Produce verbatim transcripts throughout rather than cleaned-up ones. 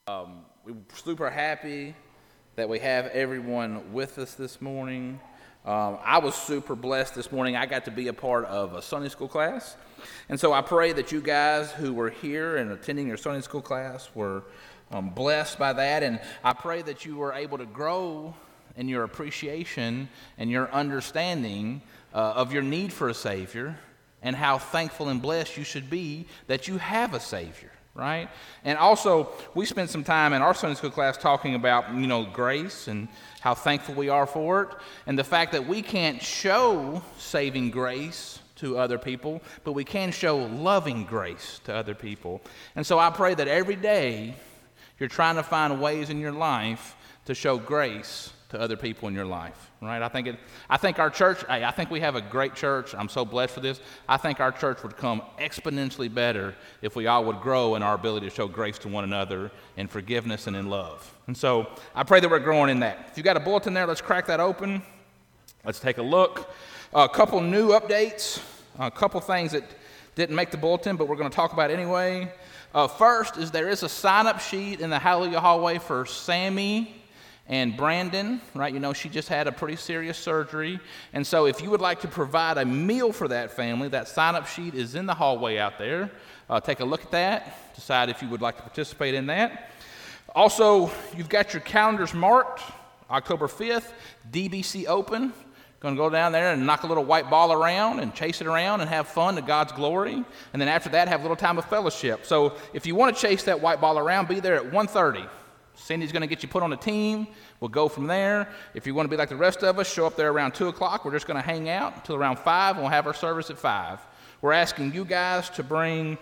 Um, we're super happy that we have everyone with us this morning. Um, I was super blessed this morning. I got to be a part of a Sunday school class. And so I pray that you guys who were here and attending your Sunday school class were um, blessed by that. And I pray that you were able to grow in your appreciation and your understanding uh, of your need for a Savior and how thankful and blessed you should be that you have a Savior. Right? And also, we spent some time in our Sunday school class talking about, you know, grace and how thankful we are for it, and the fact that we can't show saving grace to other people, but we can show loving grace to other people. And so I pray that every day you're trying to find ways in your life to show grace to other people in your life, right? I think it. I think our church, hey, I think we have a great church. I'm so blessed for this. I think our church would come exponentially better if we all would grow in our ability to show grace to one another in forgiveness and in love. And so I pray that we're growing in that. If you got a bulletin there, let's crack that open. Let's take a look. A couple new updates, a couple things that didn't make the bulletin, but we're going to talk about anyway. Uh, first is there is a sign-up sheet in the Hallelujah hallway for Sammy and Brandon, right? You know, she just had a pretty serious surgery. And so if you would like to provide a meal for that family, that sign-up sheet is in the hallway out there. Uh, take a look at that. Decide if you would like to participate in that. Also, you've got your calendars marked. October fifth, D B C Open. Going to go down there and knock a little white ball around and chase it around and have fun to God's glory. And then after that, have a little time of fellowship. So if you want to chase that white ball around, be there at one thirty. Cindy's going to get you put on a team. We'll go from there. If you want to be like the rest of us, show up there around two o'clock. We're just going to hang out until around five, and we'll have our service at five. We're asking you guys to bring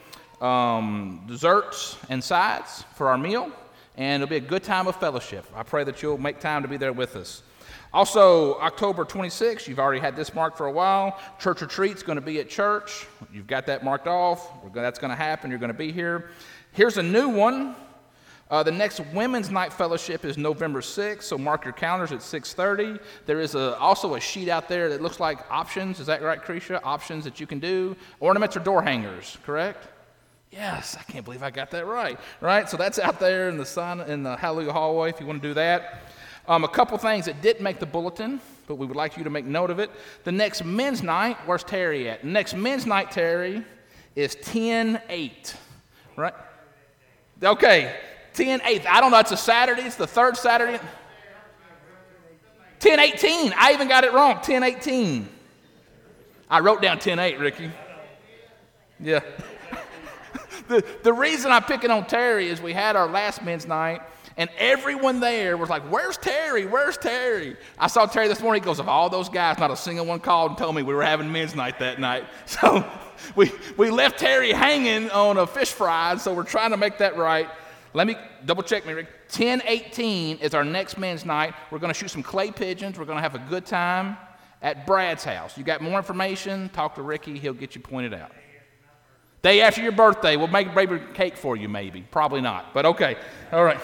um, desserts and sides for our meal, and it'll be a good time of fellowship. I pray that you'll make time to be there with us. Also, October twenty-sixth, you've already had this marked for a while. Church retreat's going to be at church. You've got that marked off. We're gonna, that's going to happen. You're going to be here. Here's a new one. Uh, the next Women's Night Fellowship is November sixth, so mark your calendars at six thirty. There is a, also a sheet out there that looks like options. Is that right, Krisha? Options that you can do. Ornaments or door hangers, correct? Yes, I can't believe I got that right. Right, so that's out there in the sun in the Hallelujah hallway if you want to do that. Um, a couple things that didn't make the bulletin, but we would like you to make note of it. The next men's night, where's Terry at? Next men's night, Terry, is ten eight, right? Okay. ten eight. I don't know. It's a Saturday. It's the third Saturday. ten eighteen. I even got it wrong. ten eighteen. I wrote down ten eight, Ricky. Yeah. the, the reason I'm picking on Terry is we had our last men's night, and everyone there was like, where's Terry? Where's Terry? I saw Terry this morning. He goes, of all those guys, not a single one called and told me we were having men's night that night. So we, we left Terry hanging on a fish fry, so we're trying to make that right. Let me double check me, Rick. ten eighteen is our next men's night. We're going to shoot some clay pigeons. We're going to have a good time at Brad's house. You got more information, talk to Ricky. He'll get you pointed out. Day after your birthday, we'll make a baby cake for you maybe. Probably not, but okay. All right.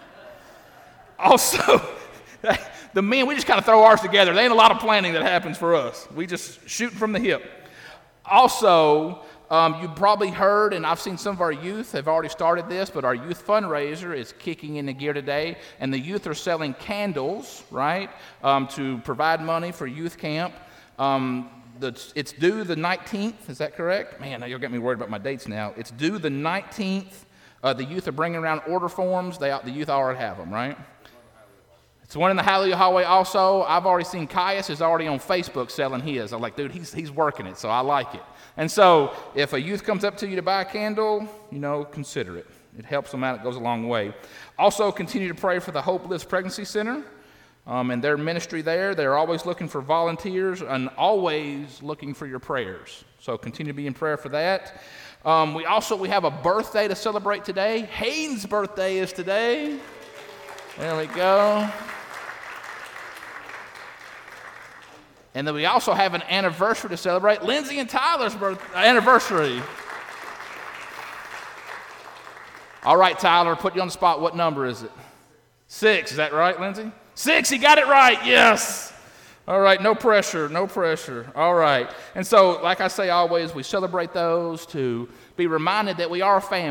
Also, the men, we just kind of throw ours together. There ain't a lot of planning that happens for us. We just shooting from the hip. Also, Um, you probably heard, and I've seen some of our youth have already started this, but our youth fundraiser is kicking into gear today, and the youth are selling candles, right, um, to provide money for youth camp. Um, the, it's due the nineteenth, is that correct? Man, now you'll get me worried about my dates now. It's due the nineteenth. Uh, the youth are bringing around order forms. They, the youth already have them, right? It's one in the Hallelujah hallway also. I've already seen Caius is already on Facebook selling his. I'm like, dude, he's he's working it, so I like it. And so if a youth comes up to you to buy a candle, you know, consider it. It helps them out. It goes a long way. Also, continue to pray for the Hope Lives Pregnancy Center um, and their ministry there. They're always looking for volunteers and always looking for your prayers. So continue to be in prayer for that. Um, we also we have a birthday to celebrate today. Hayden's birthday is today. There we go. And then we also have an anniversary to celebrate. Lindsay and Tyler's birth anniversary. All right, Tyler, put you on the spot. What number is it? Six, is that right, Lindsay? Six, he got it right, yes. All right, no pressure, no pressure. All right. And so, like I say always, we celebrate those to be reminded that we are a family,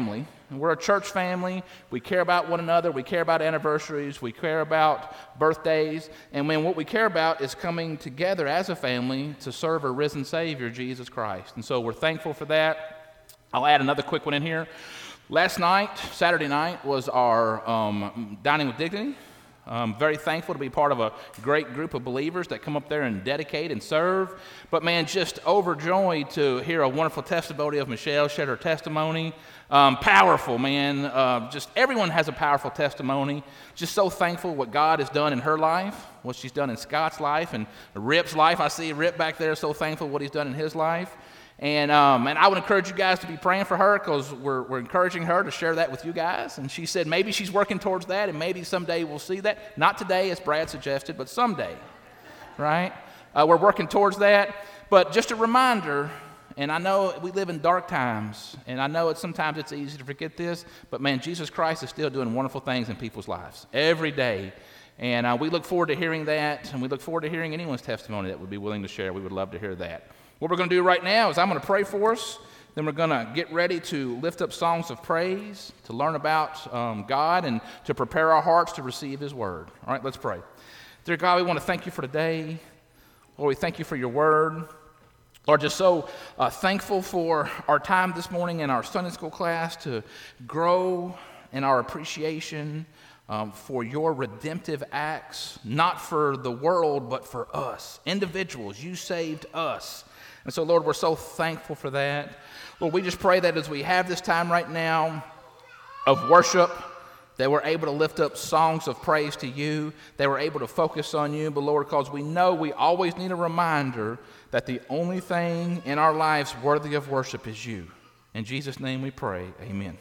We're a church family. We care about one another. We care about anniversaries. We care about birthdays. And when what we care about is coming together as a family to serve our risen Savior, Jesus Christ. And so we're thankful for that. I'll add another quick one in here. Last night, Saturday night, was our um, Dining with Dignity. I'm very thankful to be part of a great group of believers that come up there and dedicate and serve. But man, just overjoyed to hear a wonderful testimony of Michelle, shared her testimony. Um, powerful, man. Uh, just everyone has a powerful testimony. Just so thankful what God has done in her life, what she's done in Scott's life, and Rip's life. I see Rip back there, so thankful what he's done in his life. And um, and I would encourage you guys to be praying for her because we're, we're encouraging her to share that with you guys. And she said maybe she's working towards that, and maybe someday we'll see that. Not today, as Brad suggested, but someday, right? Uh, we're working towards that. But just a reminder, and I know we live in dark times, and I know it's sometimes it's easy to forget this, but man, Jesus Christ is still doing wonderful things in people's lives every day. And uh, we look forward to hearing that, and we look forward to hearing anyone's testimony that would be willing to share. We would love to hear that. What we're going to do right now is I'm going to pray for us. Then we're going to get ready to lift up songs of praise, to learn about um, God, and to prepare our hearts to receive His word. All right, let's pray. Dear God, we want to thank you for today. Lord, we thank you for your word. Lord, just so uh, thankful for our time this morning in our Sunday school class to grow in our appreciation um, for your redemptive acts, not for the world, but for us, individuals. You saved us. And so, Lord, we're so thankful for that. Lord, we just pray that as we have this time right now of worship, that we're able to lift up songs of praise to you, that we're able to focus on you. But, Lord, because we know we always need a reminder that the only thing in our lives worthy of worship is you. In Jesus' name we pray, amen.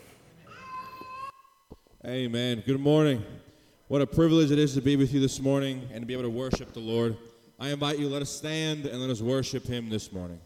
Amen. Good morning. What a privilege it is to be with you this morning and to be able to worship the Lord. I invite you, let us stand and let us worship Him this morning.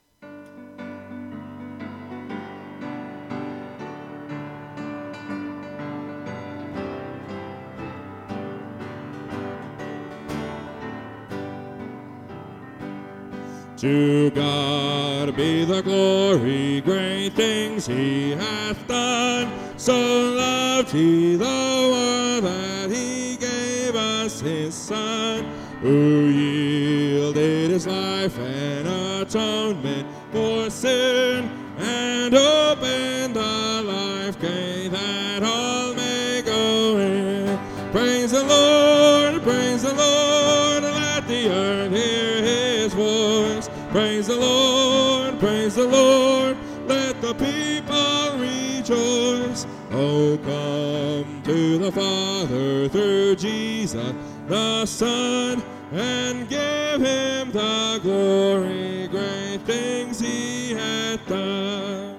To God be the glory, great things He hath done. So loved He the world that He gave us His Son, who yielded His life an atonement for sin, and opened the life gate that all may go in. Praise the Lord, praise the Lord, let the earth hear His voice. Praise the Lord, praise the Lord, let the people rejoice. Oh, come to the Father through Jesus the Son, and give Him the glory, great things He hath done.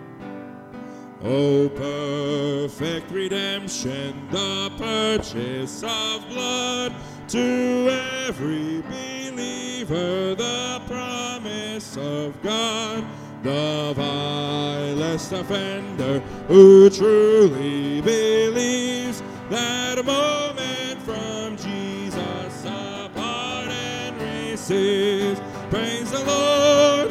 Oh, perfect redemption, the purchase of blood, to every believer the promise of God. The vilest offender who truly believes that a moment from Jesus a pardon receives. Praise the Lord.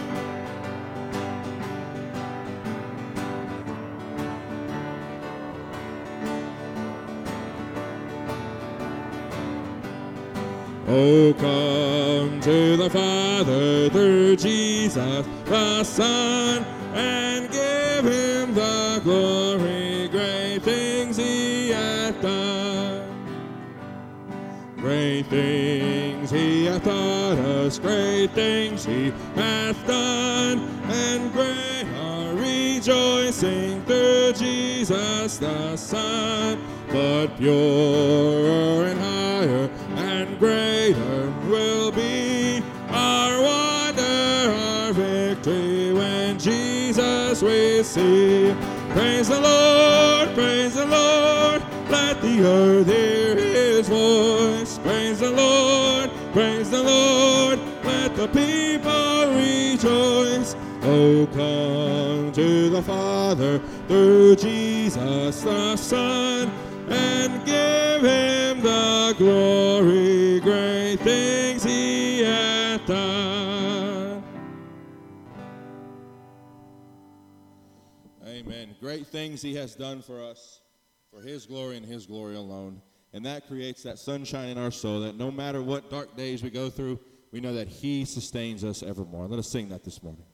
Oh, come to the Father through Jesus the Son, and give Him the glory, great things He hath done. Great things He hath taught us, great things He hath done, and great our rejoicing through Jesus the Son. But purer and higher and greater will be our wonder, our victory, when Jesus we see. Praise the Lord, praise the Lord, let the earth hear His voice. Praise the Lord, praise the Lord, let the people rejoice. Oh, come to the Father through Jesus the Son, and give Him the glory, great things He hath done. Amen. Great things he has done for us, for his glory and his glory alone. And that creates that sunshine in our soul, that no matter what dark days we go through, we know that he sustains us evermore. Let us sing that this morning.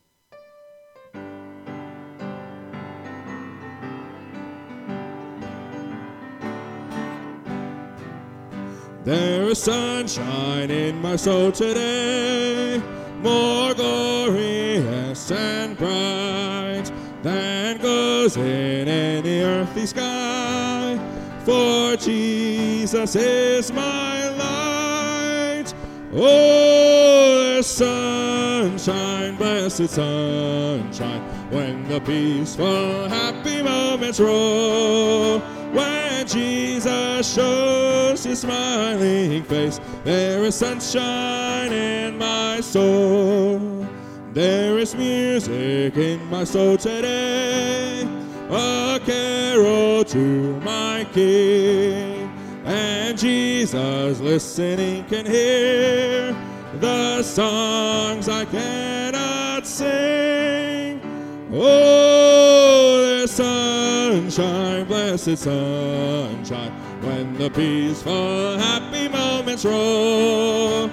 There is sunshine in my soul today, more glorious and bright than goes in any earthly sky. For Jesus is my light. Oh, the sunshine, blessed sunshine, when the peaceful, happy moments roll. When Jesus shows his smiling face, there is sunshine in my soul. There is music in my soul today, a carol to my King. And Jesus listening can hear the songs I cannot sing. Oh, there's sunshine, blessed sunshine, when the peaceful, happy moments roll.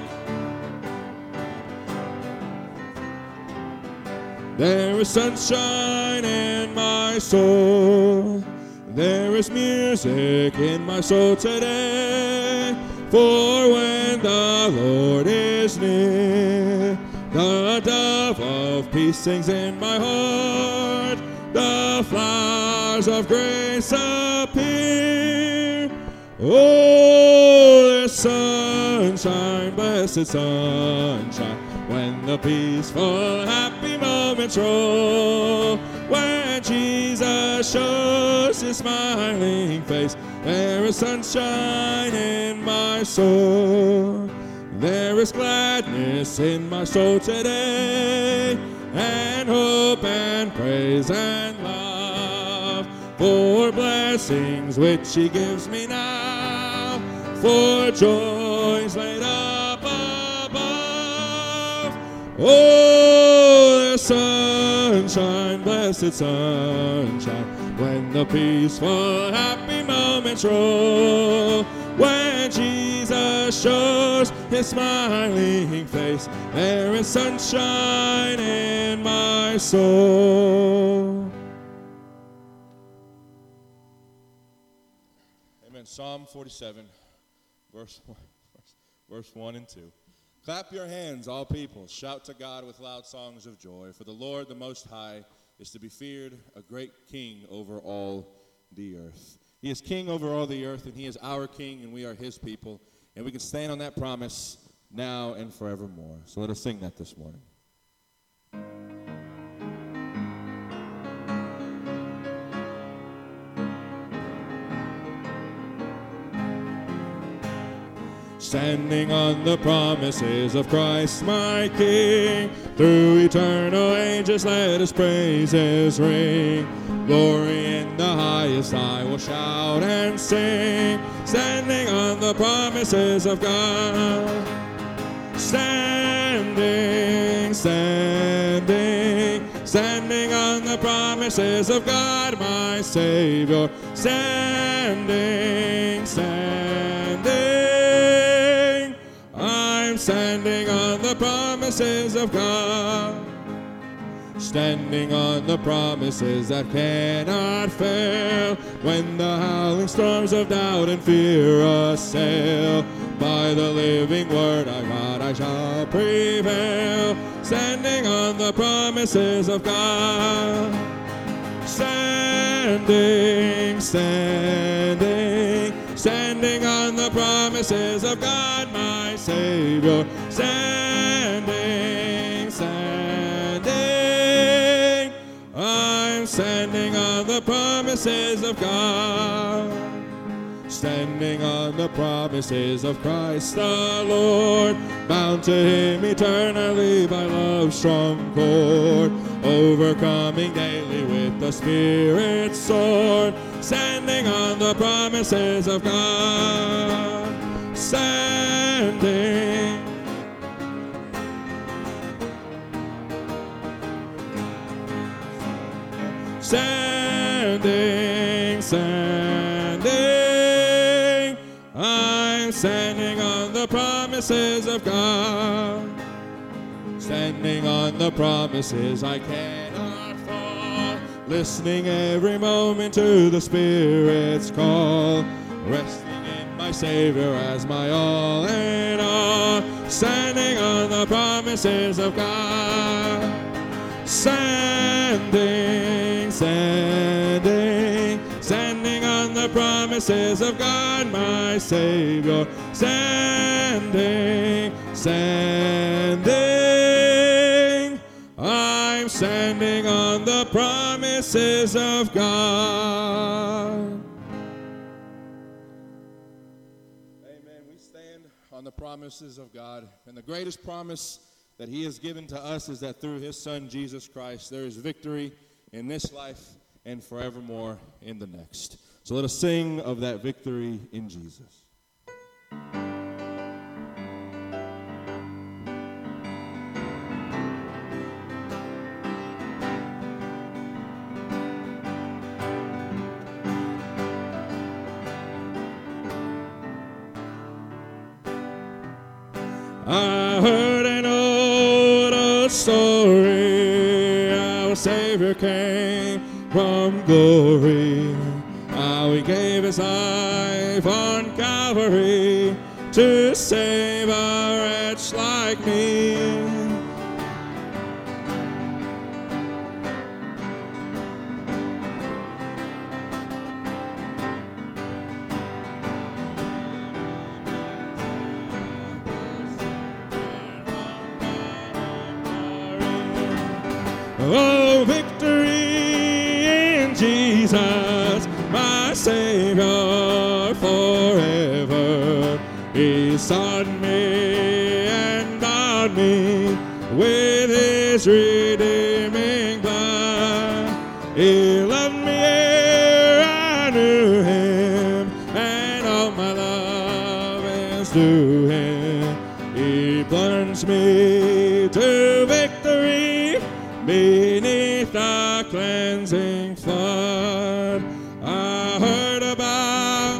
There is sunshine in my soul. There is music in my soul today. For when the Lord is near, the dove of peace sings in my heart. The flowers of grace appear. Oh, the sunshine, blessed sunshine, when the peaceful, happy moments roll. When Jesus shows his smiling face, there is sunshine in my soul. There is gladness in my soul today, and hope and praise and love, for blessings which he gives me now, for joys laid up above. Oh, the sunshine, blessed sunshine, when the peaceful, happy moments roll. When Jesus shows his smiling face, there is sunshine in my soul. Amen. Psalm forty-seven, verse one, verse one and two. Clap your hands, all people. Shout to God with loud songs of joy. For the Lord, the Most High, is to be feared, a great king over all the earth. He is king over all the earth, and he is our king, and we are his people. And we can stand on that promise now and forevermore. So let us sing that this morning. Standing on the promises of Christ my King, through eternal ages let his praises ring. Glory in the highest I will shout and sing, standing on the promises of God. Standing, standing, standing on the promises of God my Savior. Standing, standing, I'm standing on the promises of God. Standing on the promises that cannot fail, when the howling storms of doubt and fear assail. By the living word of God I shall prevail, standing on the promises of God. Standing, standing, standing on the promises of God my Savior. Standing, standing, I'm standing on the promises of God. Standing on the promises of Christ the Lord, bound to him eternally by love's strong cord, overcoming daily with the Spirit's sword. Standing on the promises of God. Standing, standing, standing, standing. I'm standing on the promises of God. Standing on the promises, I cannot fall. Listening every moment to the Spirit's call. Resting in my Savior as my all in all. Standing on the promises of God. Standing, standing, standing on the promises of God, my Savior. Standing, standing, I'm standing on the promises of God. Amen. We stand on the promises of God, and the greatest promise that he has given to us is that through his Son, Jesus Christ, there is victory in this life and forevermore in the next. So let us sing of that victory in Jesus. I heard an old story, our Savior came from glory. How he gave his life on Calvary to save a wretch like me. Oh, victory in Jesus, my Savior forever. He sought me and bought me with his redeeming blood. He loved me ere I knew him, and all my love is due him. He plunged me to victory beneath the cleansing flood. I heard about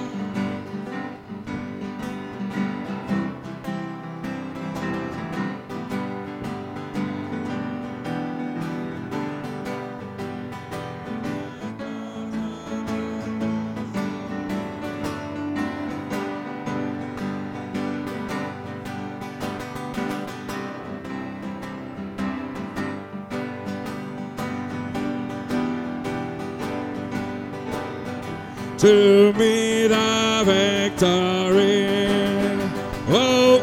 to me the victory. Oh,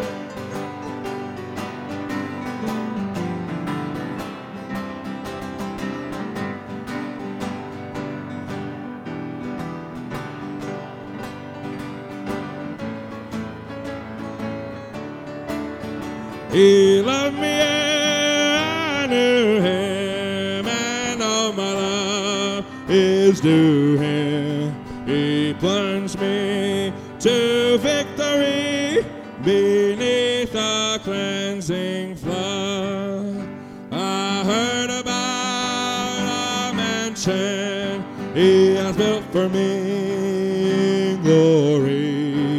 he loved me ere I knew him, and all my love is due him. He plunged me to victory beneath a cleansing flood. I heard about a mansion he has built for me in glory.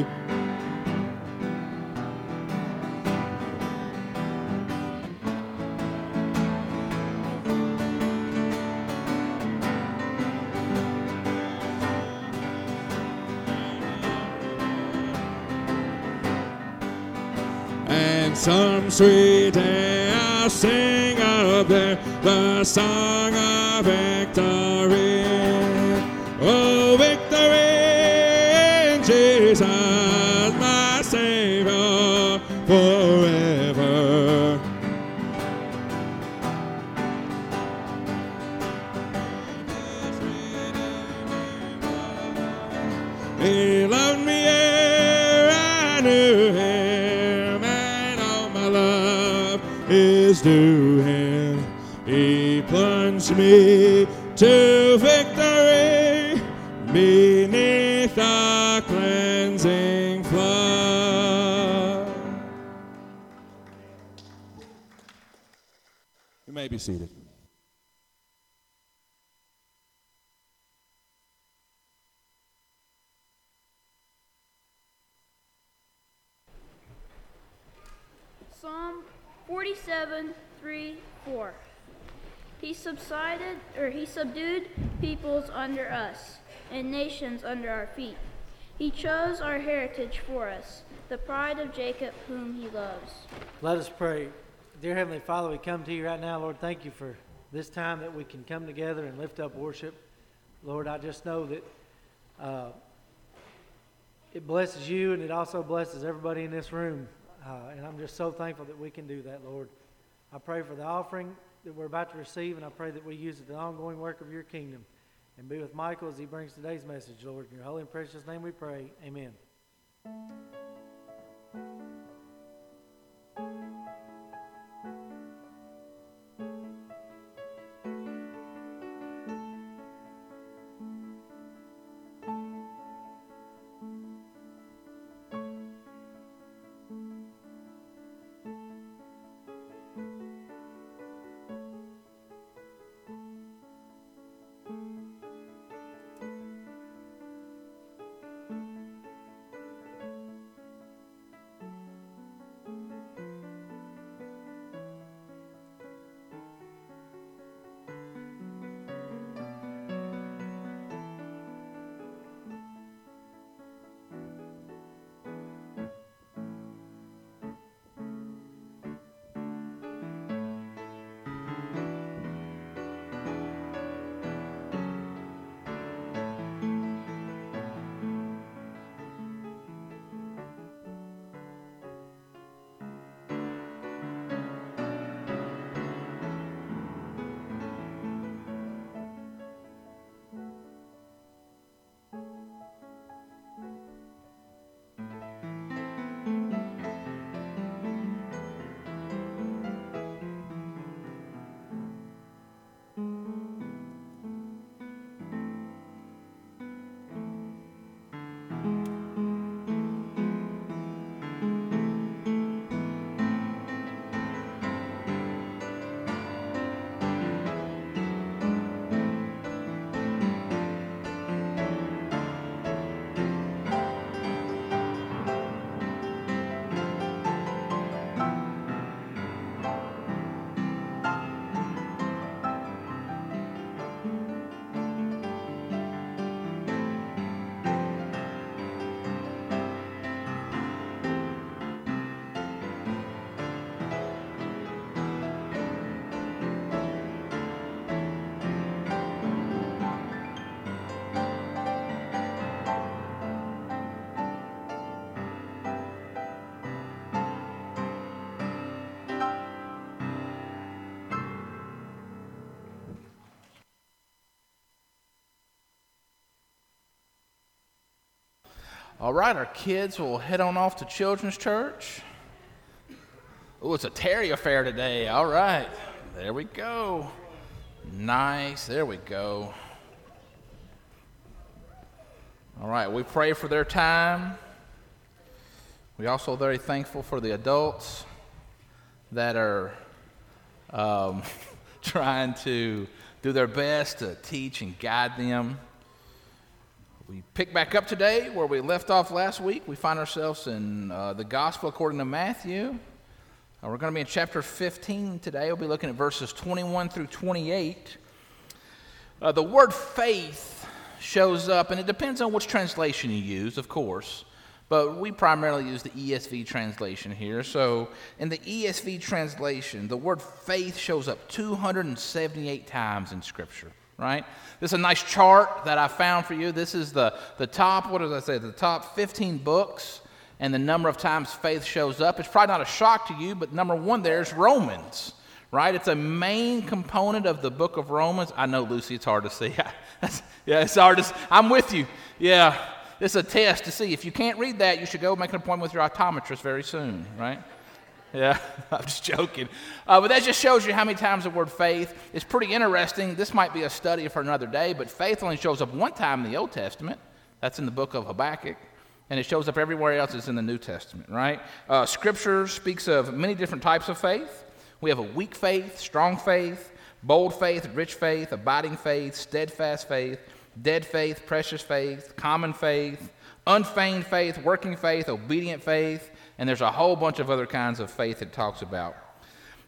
And some sweet day I'll sing up there the song of victory. Oh, victory in Jesus, my Savior forever. He loved me ere I knew him, and all my love is due him. He plunged me to victory beneath a cleansing flood. You may be seated. forty-seven, three, four. He subsided, or he subdued peoples under us, and nations under our feet. He chose our heritage for us, the pride of Jacob, whom he loves. Let us pray. Dear Heavenly Father, we come to you right now, Lord. Thank you for this time that we can come together and lift up worship. Lord, I just know that uh, it blesses you, and it also blesses everybody in this room. Uh, and I'm just so thankful that we can do that, Lord. I pray for the offering that we're about to receive, and I pray that we use it in the ongoing work of your kingdom. And be with Michael as he brings today's message, Lord. In your holy and precious name we pray. Amen. All right, our kids will head on off to Children's Church. Oh, it's a Terry affair today. All right, there we go. Nice, there we go. All right, we pray for their time. We're also very thankful for the adults that are um, trying to do their best to teach and guide them. We pick back up today where we left off last week. We find ourselves in uh, the Gospel according to Matthew. Uh, we're going to be in chapter fifteen today. We'll be looking at verses twenty-one through twenty-eight. Uh, the word faith shows up, and it depends on which translation you use, of course, but we primarily use the E S V translation here. So in the E S V translation, the word faith shows up two hundred seventy-eight times in Scripture. Right? This is a nice chart that I found for you. This is the, the top, what did I say, the top fifteen books and the number of times faith shows up. It's probably not a shock to you, but number one there is Romans, right? It's a main component of the book of Romans. I know, Lucy, it's hard to see. Yeah, it's hard to see. I'm with you. Yeah, it's a test to see. If you can't read that, you should go make an appointment with your optometrist very soon, right? Yeah, I'm just joking. Uh, but that just shows you how many times the word faith is pretty interesting. This might be a study for another day, but faith only shows up one time in the Old Testament. That's in the book of Habakkuk. And it shows up everywhere else. It's in the New Testament, right? Uh, scripture speaks of many different types of faith. We have a weak faith, strong faith, bold faith, rich faith, abiding faith, steadfast faith, dead faith, precious faith, common faith, unfeigned faith, working faith, obedient faith, and there's a whole bunch of other kinds of faith it talks about.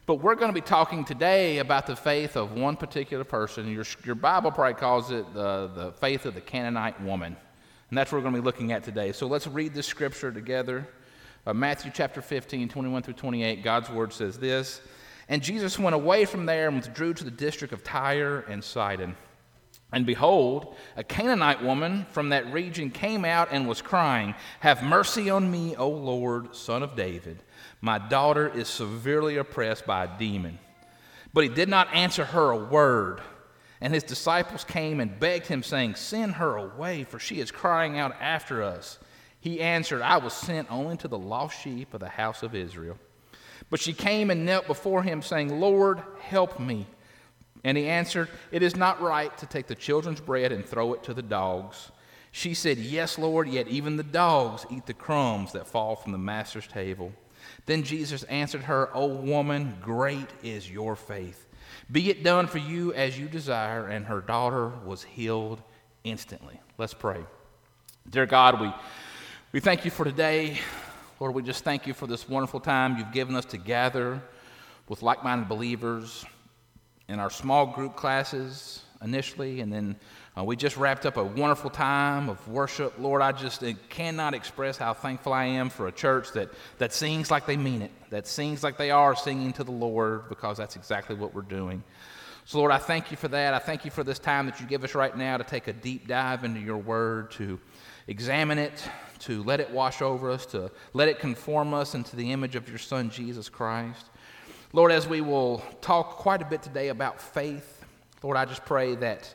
But we're going to be talking today about the faith of one particular person. Your, your Bible probably calls it the, the faith of the Canaanite woman. And that's what we're going to be looking at today. So let's read this scripture together. Uh, Matthew chapter fifteen, twenty-one through twenty-eight, God's word says this. And Jesus went away from there and withdrew to the district of Tyre and Sidon. And behold, a Canaanite woman from that region came out and was crying, "Have mercy on me, O Lord, Son of David. My daughter is severely oppressed by a demon." But he did not answer her a word. And his disciples came and begged him, saying, "Send her away, for she is crying out after us." He answered, "I was sent only to the lost sheep of the house of Israel." But she came and knelt before him, saying, "Lord, help me." And he answered, "It is not right to take the children's bread and throw it to the dogs." She said, "Yes, Lord, yet even the dogs eat the crumbs that fall from the master's table." Then Jesus answered her, "O woman, great is your faith. Be it done for you as you desire." And her daughter was healed instantly. Let's pray. Dear God, we, we thank you for today. Lord, we just thank you for this wonderful time you've given us to gather with like-minded believers in our small group classes initially, and then uh, we just wrapped up a wonderful time of worship. Lord, I just uh, cannot express how thankful I am for a church that, that sings like they mean it, that sings like they are singing to the Lord, because that's exactly what we're doing. So, Lord, I thank you for that. I thank you for this time that you give us right now to take a deep dive into your word, to examine it, to let it wash over us, to let it conform us into the image of your Son, Jesus Christ. Lord, as we will talk quite a bit today about faith, Lord, I just pray that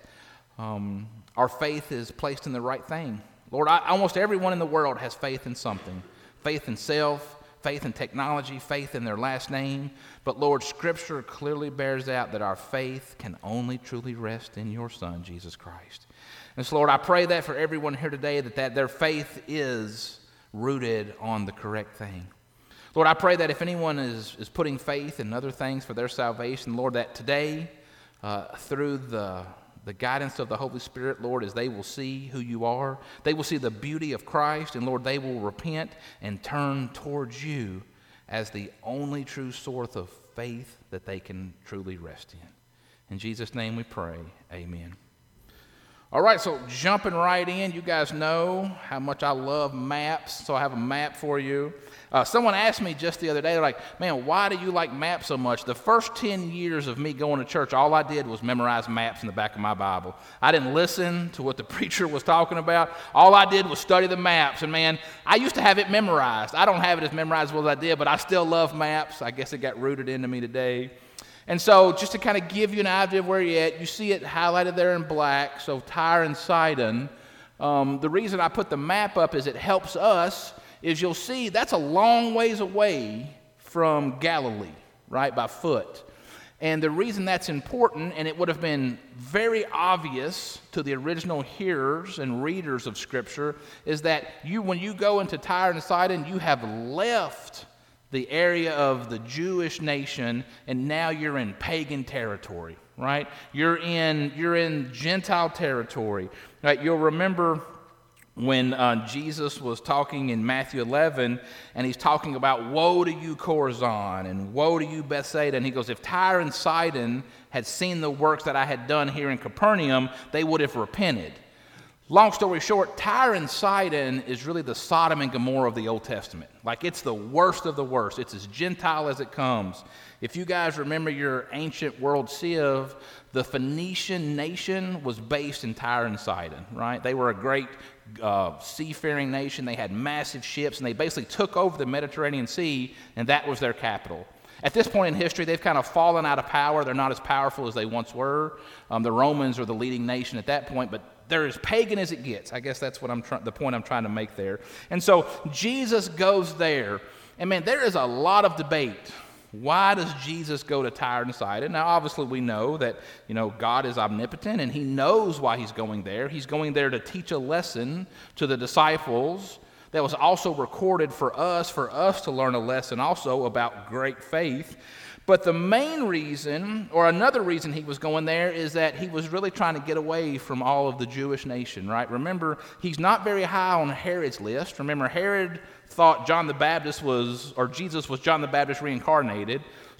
um, our faith is placed in the right thing. Lord, I, almost everyone in the world has faith in something. Faith in self, faith in technology, faith in their last name. But Lord, Scripture clearly bears out that our faith can only truly rest in your Son, Jesus Christ. And so, Lord, I pray that for everyone here today, that, that their faith is rooted on the correct thing. Lord, I pray that if anyone is, is putting faith in other things for their salvation, Lord, that today, uh, through the, the guidance of the Holy Spirit, Lord, as they will see who you are, they will see the beauty of Christ, and Lord, they will repent and turn towards you as the only true source of faith that they can truly rest in. In Jesus' name we pray, amen. All right, so jumping right in, you guys know how much I love maps, so I have a map for you. Uh, someone asked me just the other day, they're like, "Man, why do you like maps so much?" The first ten years of me going to church, all I did was memorize maps in the back of my Bible. I didn't listen to what the preacher was talking about. All I did was study the maps, and man, I used to have it memorized. I don't have it as memorized as well as I did, but I still love maps. I guess it got rooted into me today. And so just to kind of give you an idea of where you're at, you see it highlighted there in black, so Tyre and Sidon. Um, the reason I put the map up is it helps us, is you'll see that's a long ways away from Galilee, right, by foot. And the reason that's important, and it would have been very obvious to the original hearers and readers of Scripture, is that you, when you go into Tyre and Sidon, you have left the area of the Jewish nation, and now you're in pagan territory, right? You're in you're in Gentile territory, right? You'll remember when uh, Jesus was talking in Matthew eleven, and he's talking about woe to you, Chorazin, and woe to you, Bethsaida. And he goes, if Tyre and Sidon had seen the works that I had done here in Capernaum, they would have repented. Long story short, Tyre and Sidon is really the Sodom and Gomorrah of the Old Testament. Like, it's the worst of the worst. It's as Gentile as it comes. If you guys remember your ancient world civ, the Phoenician nation was based in Tyre and Sidon, right? They were a great uh, seafaring nation. They had massive ships, and they basically took over the Mediterranean Sea, and that was their capital. At this point in history, they've kind of fallen out of power. They're not as powerful as they once were. Um, the Romans are the leading nation at that point, but they're as pagan as it gets. I guess that's what I'm try- the point I'm trying to make there. And so Jesus goes there, and man, there is a lot of debate. Why does Jesus go to Tyre and Sidon? Now, obviously, we know that, you know, God is omnipotent, and he knows why he's going there. He's going there to teach a lesson to the disciples that was also recorded for us, for us to learn a lesson also about great faith. But the main reason, or another reason he was going there, is that he was really trying to get away from all of the Jewish nation, right? Remember, he's not very high on Herod's list. Remember, Herod thought John the Baptist was, or Jesus was John the Baptist reincarnated.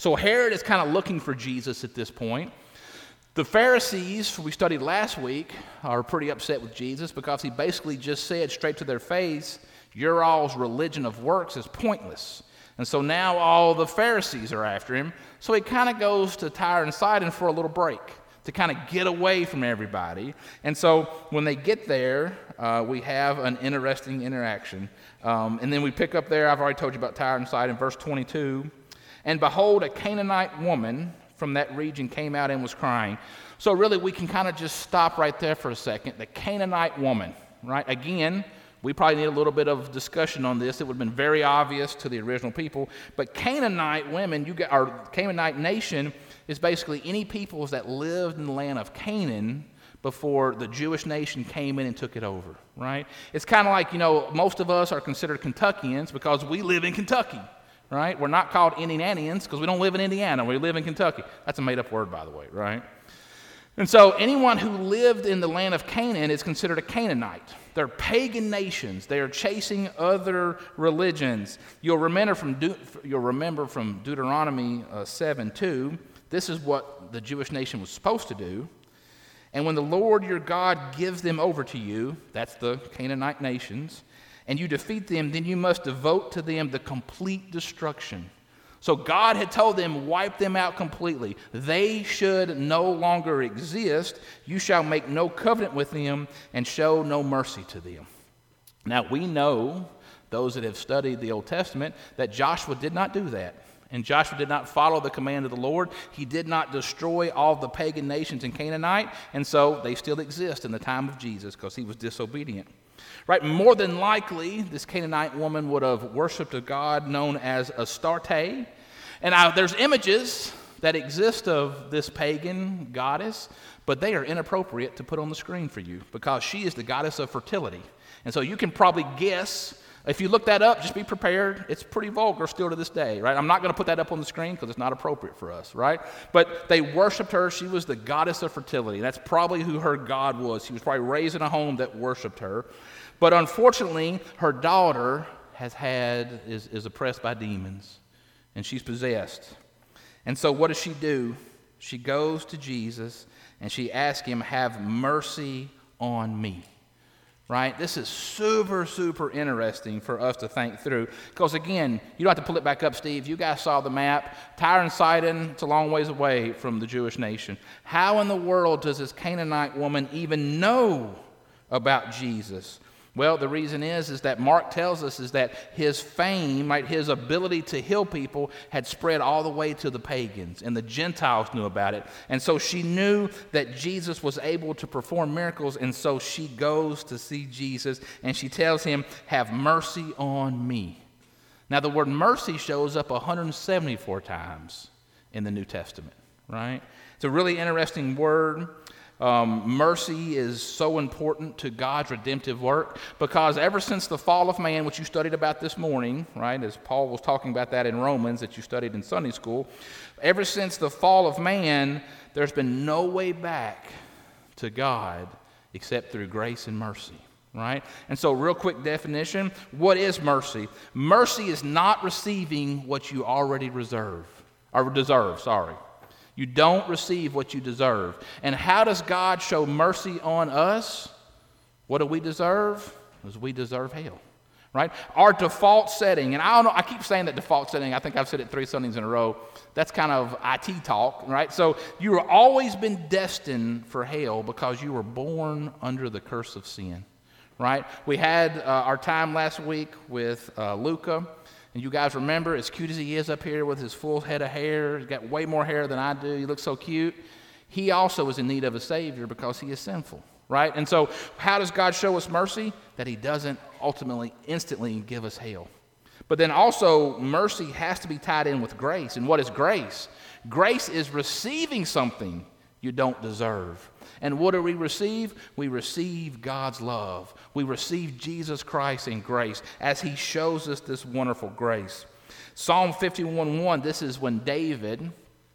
So Herod is kind of looking for Jesus at this point. The Pharisees, we studied last week, are pretty upset with Jesus because he basically just said straight to their face, your all's religion of works is pointless. And so now all the Pharisees are after him. So he kind of goes to Tyre and Sidon for a little break to kind of get away from everybody. And so when they get there, uh, we have an interesting interaction. Um, and then we pick up there, I've already told you about Tyre and Sidon, verse twenty-two. And behold, a Canaanite woman from that region came out and was crying. So really we can kind of just stop right there for a second. The Canaanite woman, right? Again, we probably need a little bit of discussion on this. It would have been very obvious to the original people. But Canaanite women, you get, or Canaanite nation, is basically any peoples that lived in the land of Canaan before the Jewish nation came in and took it over, right? It's kind of like, you know, most of us are considered Kentuckians because we live in Kentucky, right? We're not called Indianians because we don't live in Indiana. We live in Kentucky. That's a made-up word, by the way, right? And so anyone who lived in the land of Canaan is considered a Canaanite. They're pagan nations. They are chasing other religions. You'll remember from, De- you'll remember from Deuteronomy uh, seven two, this is what the Jewish nation was supposed to do. And when the Lord your God gives them over to you, that's the Canaanite nations, and you defeat them, then you must devote to them the complete destruction. So God had told them, wipe them out completely. They should no longer exist. You shall make no covenant with them and show no mercy to them. Now we know, those that have studied the Old Testament, that Joshua did not do that. And Joshua did not follow the command of the Lord. He did not destroy all the pagan nations in Canaanite, and so they still exist in the time of Jesus because he was disobedient. Right? More than likely, this Canaanite woman would have worshipped a god known as Astarte. And I, there's images that exist of this pagan goddess, but they are inappropriate to put on the screen for you because she is the goddess of fertility. And so you can probably guess. If you look that up, just be prepared. It's pretty vulgar still to this day, right? I'm not going to put that up on the screen because it's not appropriate for us, right? But they worshiped her. She was the goddess of fertility. That's probably who her god was. She was probably raised in a home that worshiped her. But unfortunately, her daughter has had is, is oppressed by demons, and she's possessed. And so what does she do? She goes to Jesus, and she asks him, have mercy on me. Right? This is super, super interesting for us to think through. Because again, you don't have to pull it back up, Steve. You guys saw the map. Tyre and Sidon, it's a long ways away from the Jewish nation. How in the world does this Canaanite woman even know about Jesus? Well, the reason is, is that Mark tells us is that his fame, right, his ability to heal people had spread all the way to the pagans, and the Gentiles knew about it. And so she knew that Jesus was able to perform miracles, and so she goes to see Jesus, and she tells him, have mercy on me. Now, the word mercy shows up one hundred seventy-four times in the New Testament, right? It's a really interesting word. Um, mercy is so important to God's redemptive work because ever since the fall of man, which you studied about this morning, right, as Paul was talking about that in Romans that you studied in Sunday school, ever since the fall of man, there's been no way back to God except through grace and mercy, right? And so real quick definition, what is mercy? Mercy is not receiving what you already reserve, or deserve, sorry. You don't receive what you deserve. And how does God show mercy on us? What do we deserve? Because we deserve hell, right? Our default setting, and I don't know, I keep saying that default setting. I think I've said it three Sundays in a row. That's kind of I T talk, right? So you have always been destined for hell because you were born under the curse of sin, right? We had uh, our time last week with uh, Luca. And you guys remember, as cute as he is up here with his full head of hair, he's got way more hair than I do, he looks so cute. He also is in need of a Savior because he is sinful, right? And so how does God show us mercy? That he doesn't ultimately, instantly give us hell. But then also, mercy has to be tied in with grace. And what is grace? Grace is receiving something you don't deserve. And what do we receive? We receive God's love. We receive Jesus Christ in grace as he shows us this wonderful grace. Psalm fifty-one one, this is when David,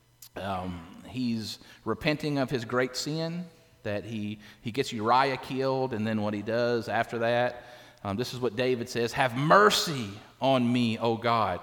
um, he's repenting of his great sin, that he, he gets Uriah killed, and then what he does after that, um, this is what David says, have mercy on me, O God.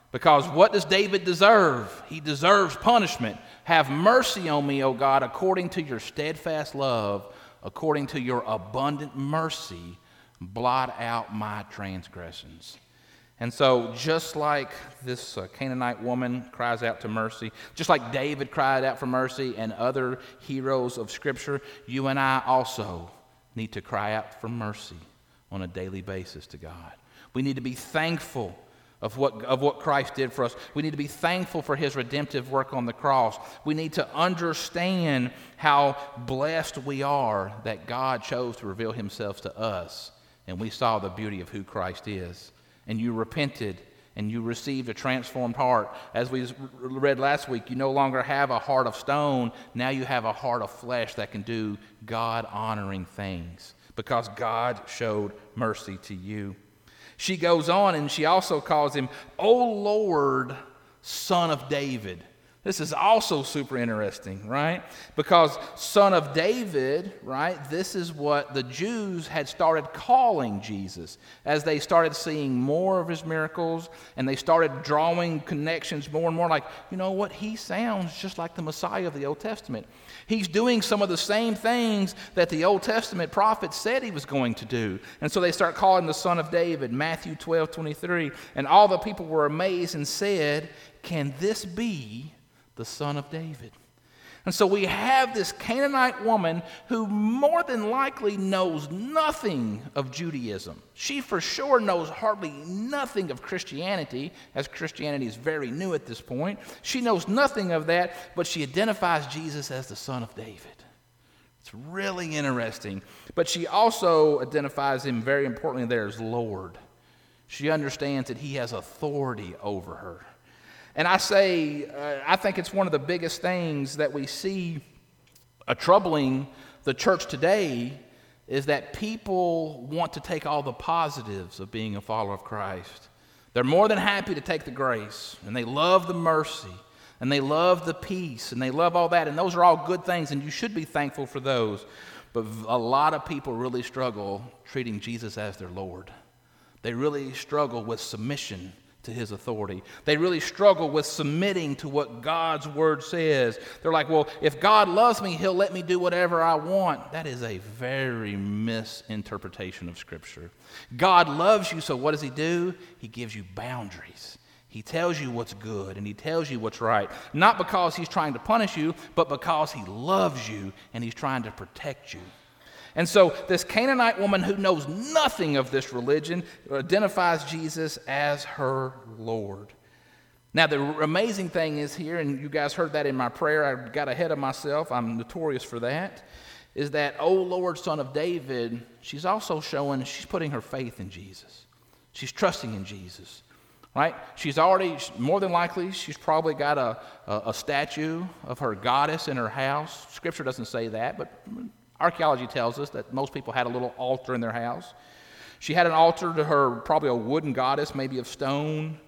Because what does David deserve? He deserves punishment. Have mercy on me, O God, according to your steadfast love, according to your abundant mercy, blot out my transgressions. And so just like this uh, Canaanite woman cries out to mercy, just like David cried out for mercy and other heroes of Scripture, you and I also need to cry out for mercy on a daily basis to God. We need to be thankful of what, of what Christ did for us. We need to be thankful for his redemptive work on the cross. We need to understand how blessed we are that God chose to reveal himself to us, and we saw the beauty of who Christ is. And you repented, and you received a transformed heart. As we read last week, you no longer have a heart of stone. Now you have a heart of flesh that can do God-honoring things because God showed mercy to you. She goes on, and she also calls him, O Lord, Son of David. This is also super interesting, right? Because Son of David, right, this is what the Jews had started calling Jesus as they started seeing more of his miracles and they started drawing connections more and more like, you know what, he sounds just like the Messiah of the Old Testament. He's doing some of the same things that the Old Testament prophets said he was going to do. And so they start calling him the Son of David, Matthew twelve twenty-three. And all the people were amazed and said, can this be the Son of David? And so we have this Canaanite woman who more than likely knows nothing of Judaism. She for sure knows hardly nothing of Christianity, as Christianity is very new at this point. She knows nothing of that, but she identifies Jesus as the Son of David. It's really interesting. But she also identifies him very importantly there as Lord. She understands that he has authority over her. And I say, uh, I think it's one of the biggest things that we see uh, troubling the church today is that people want to take all the positives of being a follower of Christ. They're more than happy to take the grace, and they love the mercy, and they love the peace, and they love all that, and those are all good things, and you should be thankful for those. But a lot of people really struggle treating Jesus as their Lord. They really struggle with submission to his authority. They really struggle with submitting to what God's word says. They're like, well, if God loves me, he'll let me do whatever I want. That is a very misinterpretation of Scripture. God loves you, so what does he do? He gives you boundaries. He tells you what's good and he tells you what's right. Not because he's trying to punish you, but because he loves you and he's trying to protect you. And so this Canaanite woman who knows nothing of this religion identifies Jesus as her Lord. Now, the amazing thing is here, and you guys heard that in my prayer, I got ahead of myself, I'm notorious for that, is that, O Lord, Son of David, she's also showing, she's putting her faith in Jesus. She's trusting in Jesus, right? She's already, more than likely, she's probably got a, a, a statue of her goddess in her house. Scripture doesn't say that, but archaeology tells us that most people had a little altar in their house. She had an altar to her, probably a wooden goddess, maybe of stone.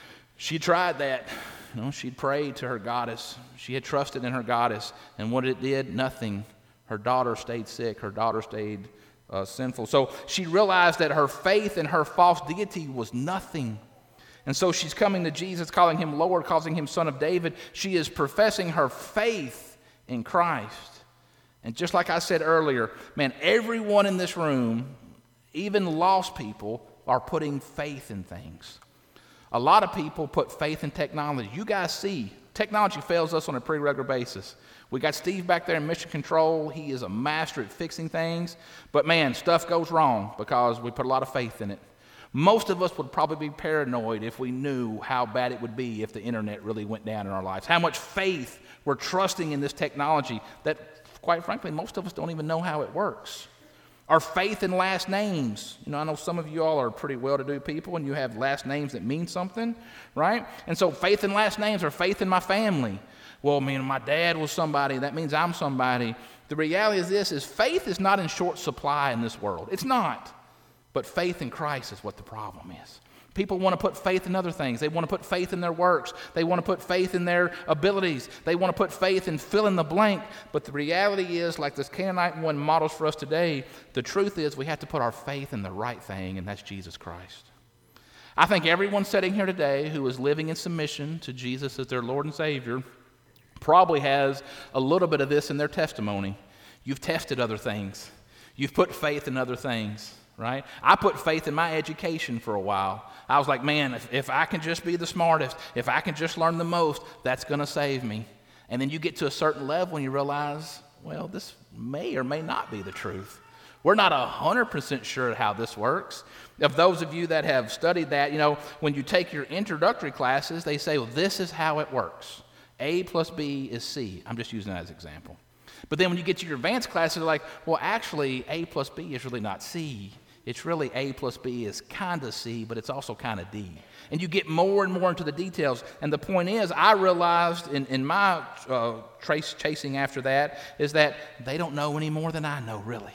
She tried that. You know, she'd prayed to her goddess. She had trusted in her goddess. And what it did? Nothing. Her daughter stayed sick. Her daughter stayed uh, sinful. So she realized that her faith in her false deity was nothing. And so she's coming to Jesus, calling him Lord, calling him Son of David. She is professing her faith in Christ. And just like I said earlier, man, everyone in this room, even lost people, are putting faith in things. A lot of people put faith in technology. You guys see, technology fails us on a pretty regular basis. We got Steve back there in Mission Control. He is a master at fixing things. But man, stuff goes wrong because we put a lot of faith in it. Most of us would probably be paranoid if we knew how bad it would be if the internet really went down in our lives. How much faith we're trusting in this technology that, quite frankly, most of us don't even know how it works. Our faith in last names. You know, I know some of you all are pretty well-to-do people and you have last names that mean something, right? And so faith in last names or faith in my family. Well, I mean, my dad was somebody. That means I'm somebody. The reality is this, is faith is not in short supply in this world. It's not. But faith in Christ is what the problem is. People want to put faith in other things. They want to put faith in their works. They want to put faith in their abilities. They want to put faith in fill in the blank. But the reality is, like this Canaanite one models for us today, the truth is we have to put our faith in the right thing, and that's Jesus Christ. I think everyone sitting here today who is living in submission to Jesus as their Lord and Savior probably has a little bit of this in their testimony. You've tested other things. You've put faith in other things, right? I put faith in my education for a while. I was like, man, if, if I can just be the smartest, if I can just learn the most, that's going to save me. And then you get to a certain level and you realize, well, this may or may not be the truth. We're not one hundred percent sure how this works. Of those of you that have studied that, you know, when you take your introductory classes, they say, well, this is how it works. A plus B is C. I'm just using that as an example. But then when you get to your advanced classes, they're like, well, actually, A plus B is really not C. It's really A plus B is kind of C, but it's also kind of D. And you get more and more into the details. And the point is, I realized in, in my uh, trace chasing after that is that they don't know any more than I know, really.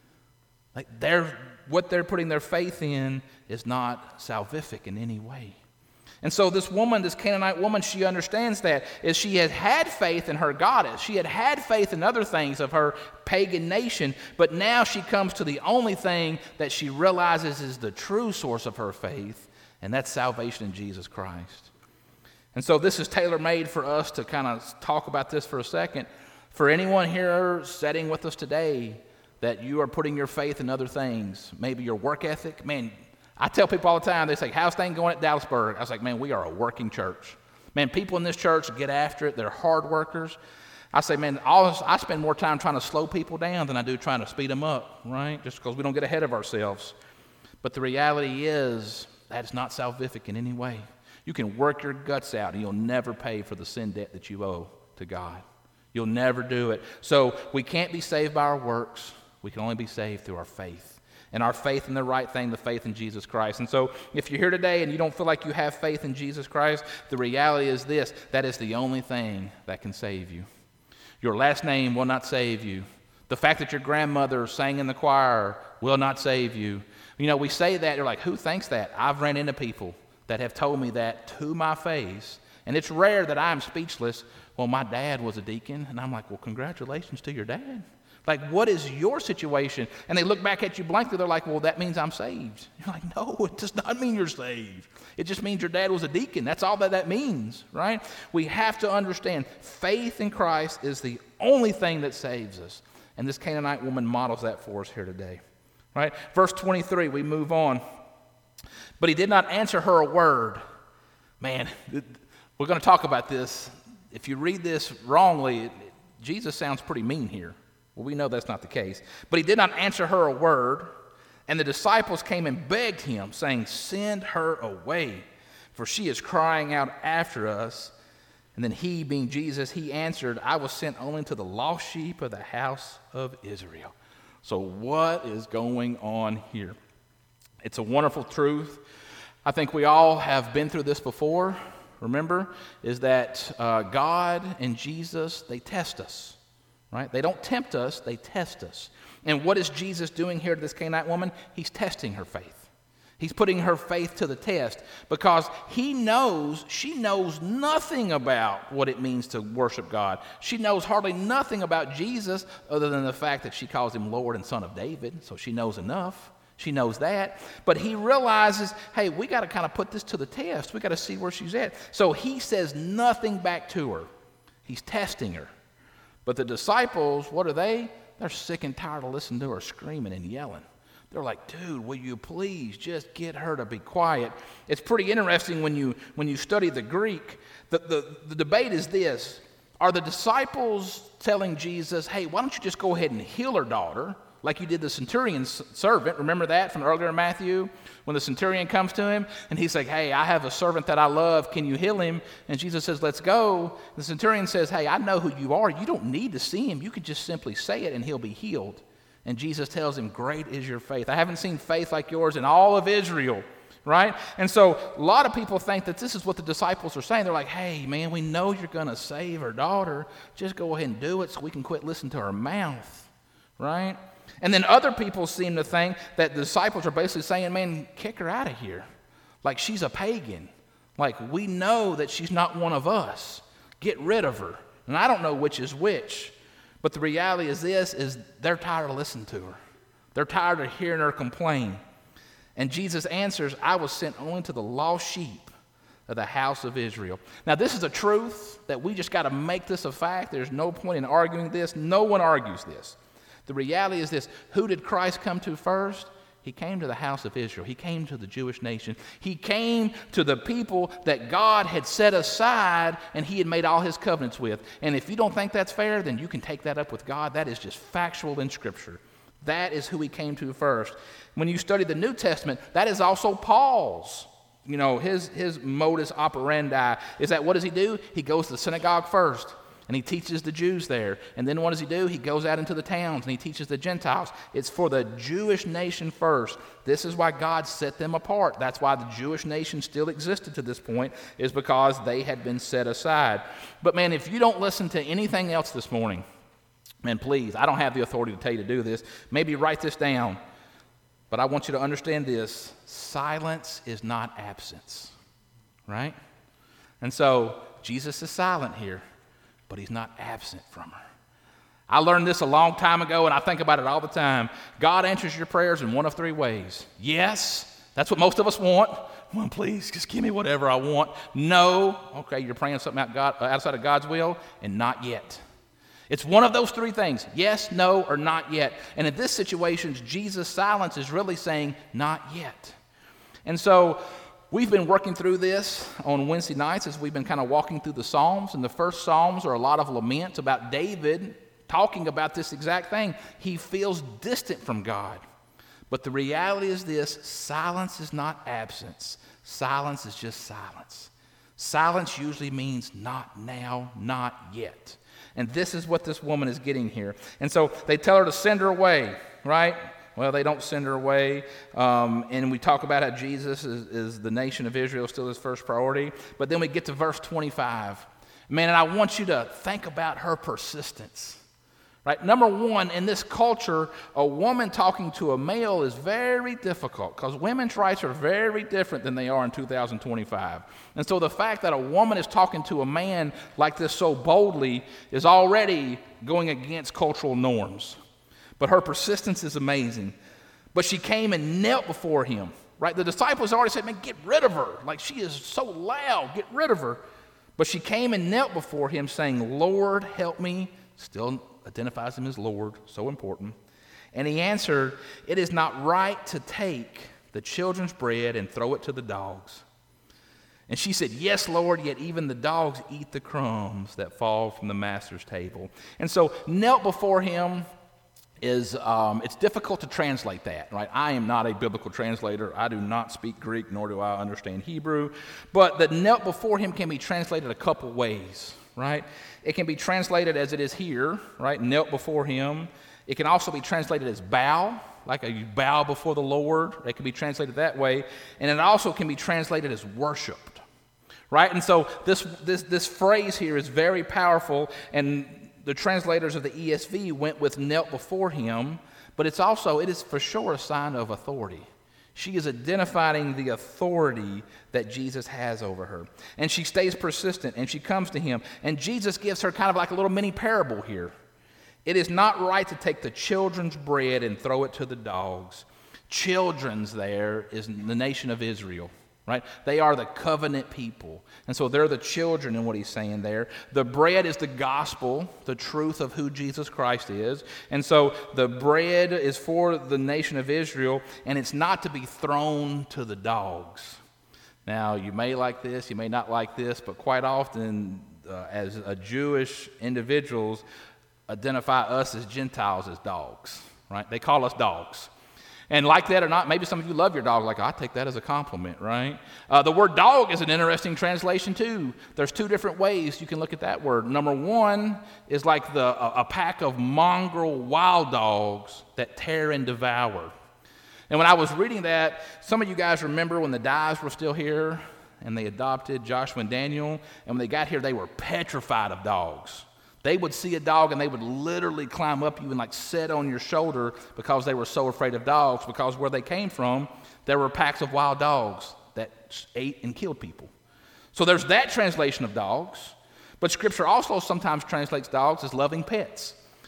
Like they're, what they're putting their faith in is not salvific in any way. And so this woman, this Canaanite woman, she understands that is she had had faith in her goddess. She had had faith in other things of her pagan nation, but now she comes to the only thing that she realizes is the true source of her faith, and that's salvation in Jesus Christ. And so this is tailor-made for us to kind of talk about this for a second. For anyone here sitting with us today, that you are putting your faith in other things, maybe your work ethic. Man, I tell people all the time, they say, how's things going at Dallasburg? I was like, man, we are a working church. Man, people in this church get after it. They're hard workers. I say, man, all, I spend more time trying to slow people down than I do trying to speed them up, right? Just because we don't get ahead of ourselves. But the reality is that is not salvific in any way. You can work your guts out and you'll never pay for the sin debt that you owe to God. You'll never do it. So we can't be saved by our works. We can only be saved through our faith. And our faith in the right thing, the faith in Jesus Christ. And so if you're here today and you don't feel like you have faith in Jesus Christ, the reality is this: that is the only thing that can save you. Your last name will not save you. The fact that your grandmother sang in the choir will not save you. You know, we say that, you're like, who thinks that? I've ran into people that have told me that to my face. And it's rare that I'm speechless. Well, my dad was a deacon. And I'm like, well, congratulations to your dad. Like, what is your situation? And they look back at you blankly. They're like, well, that means I'm saved. You're like, no, it does not mean you're saved. It just means your dad was a deacon. That's all that that means, right? We have to understand faith in Christ is the only thing that saves us. And this Canaanite woman models that for us here today, right? Verse twenty-three, we move on. But he did not answer her a word. Man, we're going to talk about this. If you read this wrongly, Jesus sounds pretty mean here. Well, we know that's not the case. But he did not answer her a word, and the disciples came and begged him, saying, send her away, for she is crying out after us. And then he, being Jesus, he answered, I was sent only to the lost sheep of the house of Israel. So what is going on here? It's a wonderful truth. I think we all have been through this before, remember, is that uh, God and Jesus, they test us. Right? They don't tempt us, they test us. And what is Jesus doing here to this Canaanite woman? He's testing her faith. He's putting her faith to the test because he knows, she knows nothing about what it means to worship God. She knows hardly nothing about Jesus other than the fact that she calls him Lord and Son of David, so she knows enough. She knows that. But he realizes, hey, we got to kind of put this to the test. We got to see where she's at. So he says nothing back to her. He's testing her. But the disciples, what are they? They're sick and tired of listening to her screaming and yelling. They're like, dude, will you please just get her to be quiet? It's pretty interesting when you when you study the Greek. The, the, the debate is this. Are the disciples telling Jesus, hey, why don't you just go ahead and heal her daughter like you did the centurion's servant? Remember that from earlier in Matthew when the centurion comes to him and he's like, hey, I have a servant that I love. Can you heal him? And Jesus says, let's go. The centurion says, hey, I know who you are. You don't need to see him. You could just simply say it and he'll be healed. And Jesus tells him, great is your faith. I haven't seen faith like yours in all of Israel, right? And so a lot of people think that this is what the disciples are saying. They're like, hey, man, we know you're going to save our daughter. Just go ahead and do it so we can quit listening to her mouth, right? And then other people seem to think that the disciples are basically saying, man, kick her out of here. Like she's a pagan. Like we know that she's not one of us. Get rid of her. And I don't know which is which. But the reality is this, is they're tired of listening to her. They're tired of hearing her complain. And Jesus answers, I was sent only to the lost sheep of the house of Israel. Now, this is a truth that we just got to make this a fact. There's no point in arguing this. No one argues this. The reality is this: who did Christ come to first? He came to the house of Israel. He came to the Jewish nation. He came to the people that God had set aside and he had made all his covenants with. And if you don't think that's fair, then you can take that up with God. That is just factual in Scripture. That is who he came to first. When you study the New Testament, that is also Paul's. You know, his, his modus operandi is that what does he do? He goes to the synagogue first, and he teaches the Jews there. And then what does he do? He goes out into the towns, and he teaches the Gentiles. It's for the Jewish nation first. This is why God set them apart. That's why the Jewish nation still existed to this point, is because they had been set aside. But man, if you don't listen to anything else this morning, man, please, I don't have the authority to tell you to do this. Maybe write this down. But I want you to understand this: silence is not absence, right? And so Jesus is silent here, but he's not absent from her. I learned this a long time ago, and I think about it all the time. God answers your prayers in one of three ways. Yes, that's what most of us want. Well, please, just give me whatever I want. No, okay, you're praying something out God, outside of God's will, and not yet. It's one of those three things: yes, no, or not yet. And in this situation, Jesus' silence is really saying, not yet. And so we've been working through this on Wednesday nights as we've been kind of walking through the Psalms. And the first Psalms are a lot of laments about David talking about this exact thing. He feels distant from God. But the reality is this: silence is not absence. Silence is just silence. Silence usually means not now, not yet. And this is what this woman is getting here. And so they tell her to send her away, right? Well, they don't send her away. Um, and we talk about how Jesus is, is the nation of Israel, still his first priority. But then we get to verse twenty-five. Man, and I want you to think about her persistence. Right? Number one, in this culture, a woman talking to a male is very difficult because women's rights are very different than they are in two thousand twenty-five. And so the fact that a woman is talking to a man like this so boldly is already going against cultural norms. But her persistence is amazing. But she came and knelt before him. Right? The disciples already said, man, get rid of her. Like, she is so loud. Get rid of her. But she came and knelt before him saying, Lord, help me. Still identifies him as Lord, so important. And he answered, it is not right to take the children's bread and throw it to the dogs. And she said, yes, Lord, yet even the dogs eat the crumbs that fall from the master's table. And so knelt before him is, um, it's difficult to translate that, right? I am not a biblical translator. I do not speak Greek, nor do I understand Hebrew. But the knelt before him can be translated a couple ways, right? It can be translated as it is here, right? Knelt before him. It can also be translated as bow, like a, you bow before the Lord. It can be translated that way. And it also can be translated as worshiped, right? And so this, this, this phrase here is very powerful, and the translators of the E S V went with knelt before him, but it's also, it is for sure a sign of authority. She is identifying the authority that Jesus has over her. And she stays persistent, and she comes to him. And Jesus gives her kind of like a little mini parable here. It is not right to take the children's bread and throw it to the dogs. Children's there is the nation of Israel, right? They are the covenant people. And so they're the children in what he's saying there. The bread is the gospel, the truth of who Jesus Christ is. And so the bread is for the nation of Israel, and it's not to be thrown to the dogs. Now, you may like this, you may not like this, but quite often, uh, as a Jewish individuals, identify us as Gentiles as dogs, right? They call us dogs. And like that or not, maybe some of you love your dog. Like, I take that as a compliment, right? Uh, the word dog is an interesting translation, too. There's two different ways you can look at that word. Number one is like the a, a pack of mongrel wild dogs that tear and devour. And when I was reading that, some of you guys remember when the Dyes were still here and they adopted Joshua and Daniel. And when they got here, they were petrified of dogs. They would see a dog and they would literally climb up you and like sit on your shoulder because they were so afraid of dogs, because where they came from, there were packs of wild dogs that ate and killed people. So there's that translation of dogs. But Scripture also sometimes translates dogs as loving pets.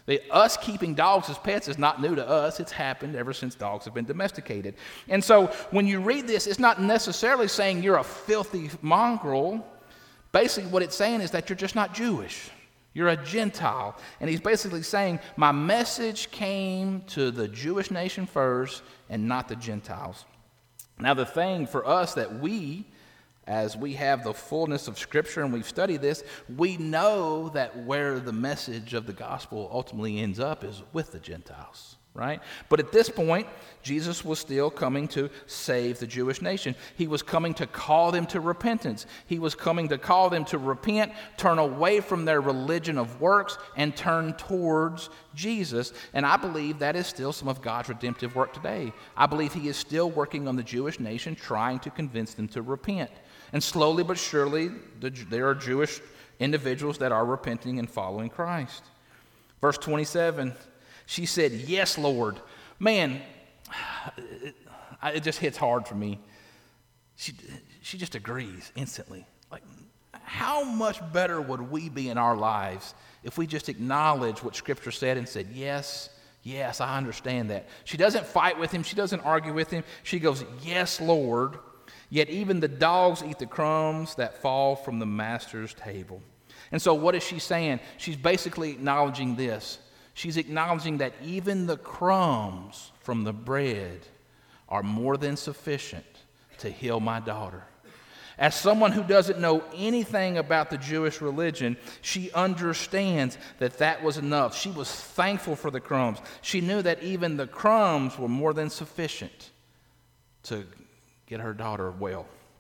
The, us keeping dogs as pets is not new to us. It's happened ever since dogs have been domesticated. And so when you read this, it's not necessarily saying you're a filthy mongrel. Basically what it's saying is that you're just not Jewish. You're a Gentile. And he's basically saying, my message came to the Jewish nation first and not the Gentiles. Now the thing for us that we, as we have the fullness of Scripture and we've studied this, we know that where the message of the gospel ultimately ends up is with the Gentiles, right? But at this point, Jesus was still coming to save the Jewish nation. He was coming to call them to repentance. He was coming to call them to repent, turn away from their religion of works, and turn towards Jesus. And I believe that is still some of God's redemptive work today. I believe he is still working on the Jewish nation, trying to convince them to repent. And slowly but surely, the, there are Jewish individuals that are repenting and following Christ. Verse twenty-seven, she said, yes, Lord. Man, it, it just hits hard for me. She, she just agrees instantly. Like, how much better would we be in our lives if we just acknowledged what Scripture said and said, yes, yes, I understand that. She doesn't fight with him. She doesn't argue with him. She goes, yes, Lord. Yet even the dogs eat the crumbs that fall from the master's table. And so what is she saying? She's basically acknowledging this. She's acknowledging that even the crumbs from the bread are more than sufficient to heal my daughter. As someone who doesn't know anything about the Jewish religion, she understands that that was enough. She was thankful for the crumbs. She knew that even the crumbs were more than sufficient to get her daughter well.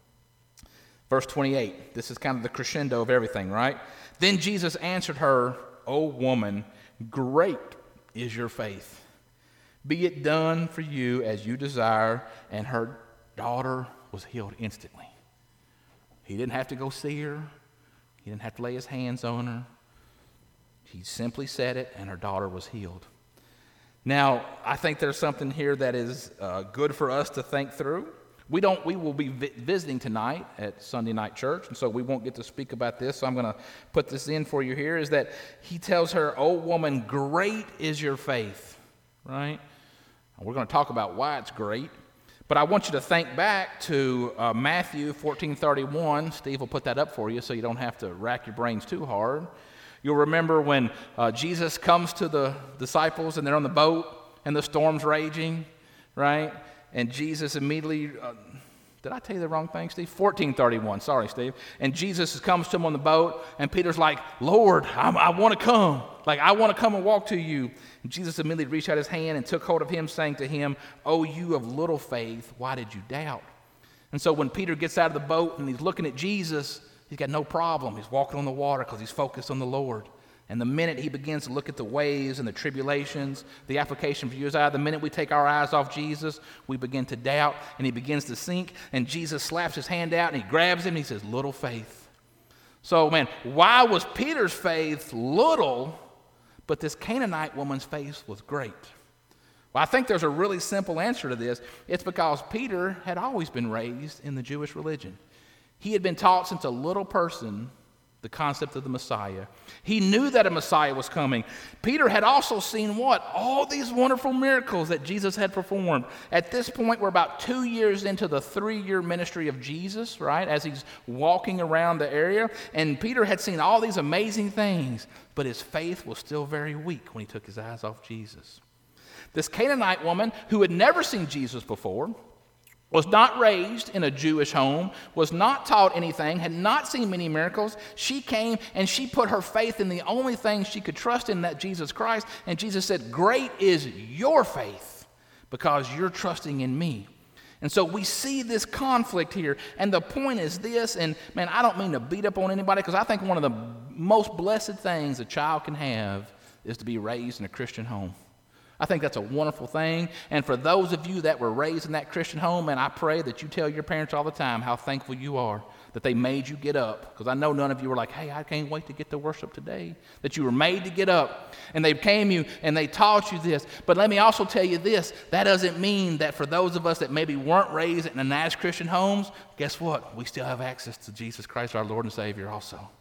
Verse twenty-eight, this is kind of the crescendo of everything, right? Then Jesus answered her, O woman, great is your faith. Be it done for you as you desire. And her daughter was healed instantly. He didn't have to go see her. He didn't have to lay his hands on her. He simply said it, and her daughter was healed. Now, I think there's something here that is uh, good for us to think through. We don't. We will be vi- visiting tonight at Sunday Night Church, and so we won't get to speak about this. So I'm going to put this in for you here, is that he tells her, "O woman, great is your faith," right? And we're going to talk about why it's great. But I want you to think back to uh, Matthew fourteen thirty-one. Steve will put that up for you so you don't have to rack your brains too hard. You'll remember when uh, Jesus comes to the disciples and they're on the boat and the storm's raging, right? And Jesus immediately, uh, did I tell you the wrong thing, Steve? fourteen thirty-one, sorry, Steve. And Jesus comes to him on the boat, and Peter's like, Lord, I'm, I want to come. Like, I want to come and walk to you. And Jesus immediately reached out his hand and took hold of him, saying to him, O you of little faith, why did you doubt? And so when Peter gets out of the boat and he's looking at Jesus, he's got no problem. He's walking on the water because he's focused on the Lord. And the minute he begins to look at the waves and the tribulations, the application for you is out. The minute we take our eyes off Jesus, we begin to doubt, and he begins to sink. And Jesus slaps his hand out, and he grabs him, and he says, little faith. So, man, why was Peter's faith little, but this Canaanite woman's faith was great? Well, I think there's a really simple answer to this. It's because Peter had always been raised in the Jewish religion. He had been taught since a little person the concept of the Messiah. He knew that a Messiah was coming. Peter had also seen what? All these wonderful miracles that Jesus had performed. At this point, we're about two years into the three-year ministry of Jesus, right, as he's walking around the area. And Peter had seen all these amazing things, but his faith was still very weak when he took his eyes off Jesus. This Canaanite woman who had never seen Jesus before, was not raised in a Jewish home, was not taught anything, had not seen many miracles. She came and she put her faith in the only thing she could trust in, that Jesus Christ. And Jesus said, great is your faith because you're trusting in me. And so we see this conflict here. And the point is this, and man, I don't mean to beat up on anybody, because I think one of the most blessed things a child can have is to be raised in a Christian home. I think that's a wonderful thing. And for those of you that were raised in that Christian home, and I pray that you tell your parents all the time how thankful you are that they made you get up. Because I know none of you were like, hey, I can't wait to get to worship today. That you were made to get up. And they came you and they taught you this. But let me also tell you this. That doesn't mean that for those of us that maybe weren't raised in nice Christian homes, guess what? We still have access to Jesus Christ, our Lord and Savior also.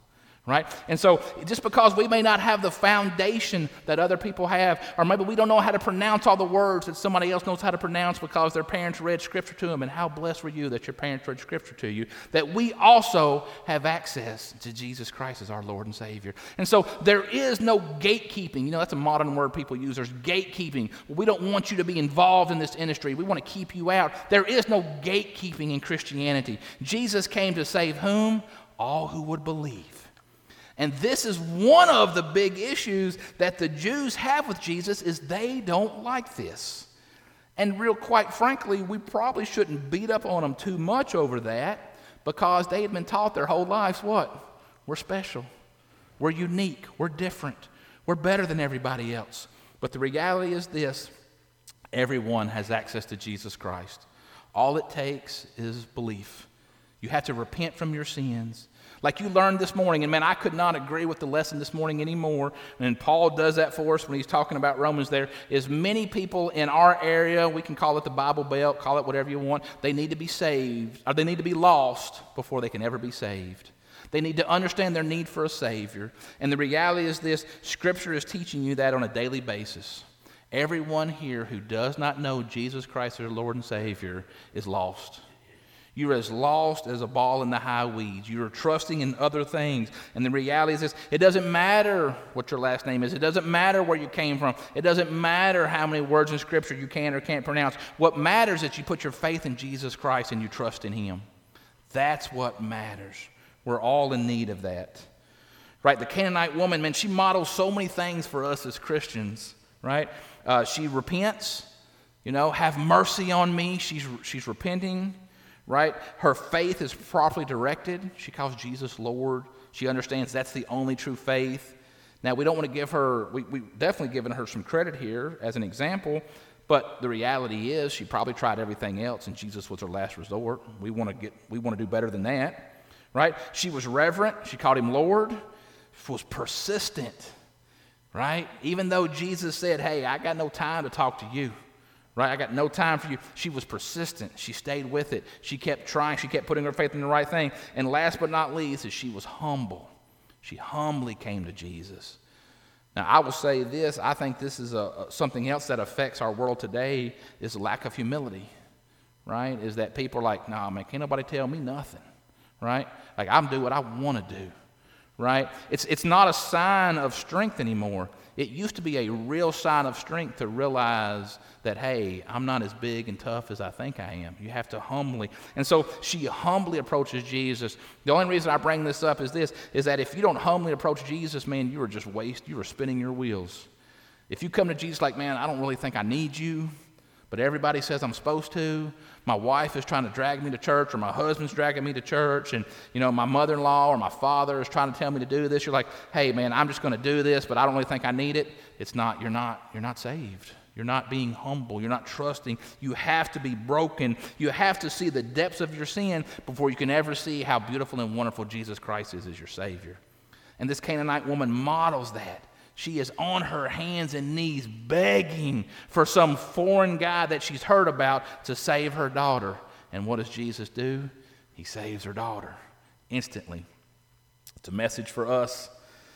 right? And so just because we may not have the foundation that other people have, or maybe we don't know how to pronounce all the words that somebody else knows how to pronounce because their parents read Scripture to them, and how blessed were you that your parents read Scripture to you, that we also have access to Jesus Christ as our Lord and Savior. And so there is no gatekeeping. You know, that's a modern word people use. There's gatekeeping. Well, we don't want you to be involved in this industry. We want to keep you out. There is no gatekeeping in Christianity. Jesus came to save whom? All who would believe. And this is one of the big issues that the Jews have with Jesus, is they don't like this. And real quite frankly, we probably shouldn't beat up on them too much over that, because they had been taught their whole lives what? We're special. We're unique. We're different. We're better than everybody else. But the reality is this: everyone has access to Jesus Christ. All it takes is belief. You have to repent from your sins. Like you learned this morning, and man, I could not agree with the lesson this morning anymore. And Paul does that for us when he's talking about Romans there, is many people in our area, we can call it the Bible Belt, call it whatever you want, they need to be saved, or they need to be lost before they can ever be saved. They need to understand their need for a Savior. And the reality is this: Scripture is teaching you that on a daily basis. Everyone here who does not know Jesus Christ as their Lord and Savior is lost. You're as lost as a ball in the high weeds. You're trusting in other things. And the reality is this: it doesn't matter what your last name is. It doesn't matter where you came from. It doesn't matter how many words in Scripture you can or can't pronounce. What matters is that you put your faith in Jesus Christ and you trust in Him. That's what matters. We're all in need of that. Right? The Canaanite woman, man, she models so many things for us as Christians. Right? Uh, she repents. You know, have mercy on me. She's she's repenting. Right? Her faith is properly directed. She calls Jesus Lord. She understands that's the only true faith. Now, we don't want to give her, we, we definitely given her some credit here as an example, but the reality is she probably tried everything else and Jesus was her last resort. We want to get, we want to do better than that. Right? She was reverent. She called him Lord. She was persistent. Right? Even though Jesus said, hey, I got no time to talk to you. Right? I got no time for you. She was persistent. She stayed with it. She kept trying. She kept putting her faith in the right thing. And last but not least is she was humble. She humbly came to Jesus. Now, I will say this. I think this is a, a, something else that affects our world today, is a lack of humility. Right? Is that people are like, nah, man, can't nobody tell me nothing. Right? Like, I'm doing what I want to do. Right? It's, it's not a sign of strength anymore. It used to be a real sign of strength to realize that, hey, I'm not as big and tough as I think I am. You have to humbly. And so she humbly approaches Jesus. The only reason I bring this up is this, is that if you don't humbly approach Jesus, man, you are just waste. You are spinning your wheels. If you come to Jesus like, man, I don't really think I need you, but everybody says I'm supposed to. My wife is trying to drag me to church, or my husband's dragging me to church, and you know, my mother-in-law or my father is trying to tell me to do this. You're like, hey, man, I'm just going to do this, but I don't really think I need it. It's not. You're not. You're not saved. You're not being humble. You're not trusting. You have to be broken. You have to see the depths of your sin before you can ever see how beautiful and wonderful Jesus Christ is as your Savior. And this Canaanite woman models that. She is on her hands and knees begging for some foreign guy that she's heard about to save her daughter. And what does Jesus do? He saves her daughter instantly. It's a message for us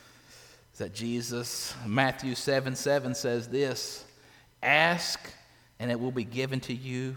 that Jesus, Matthew seven seven says this: ask and it will be given to you.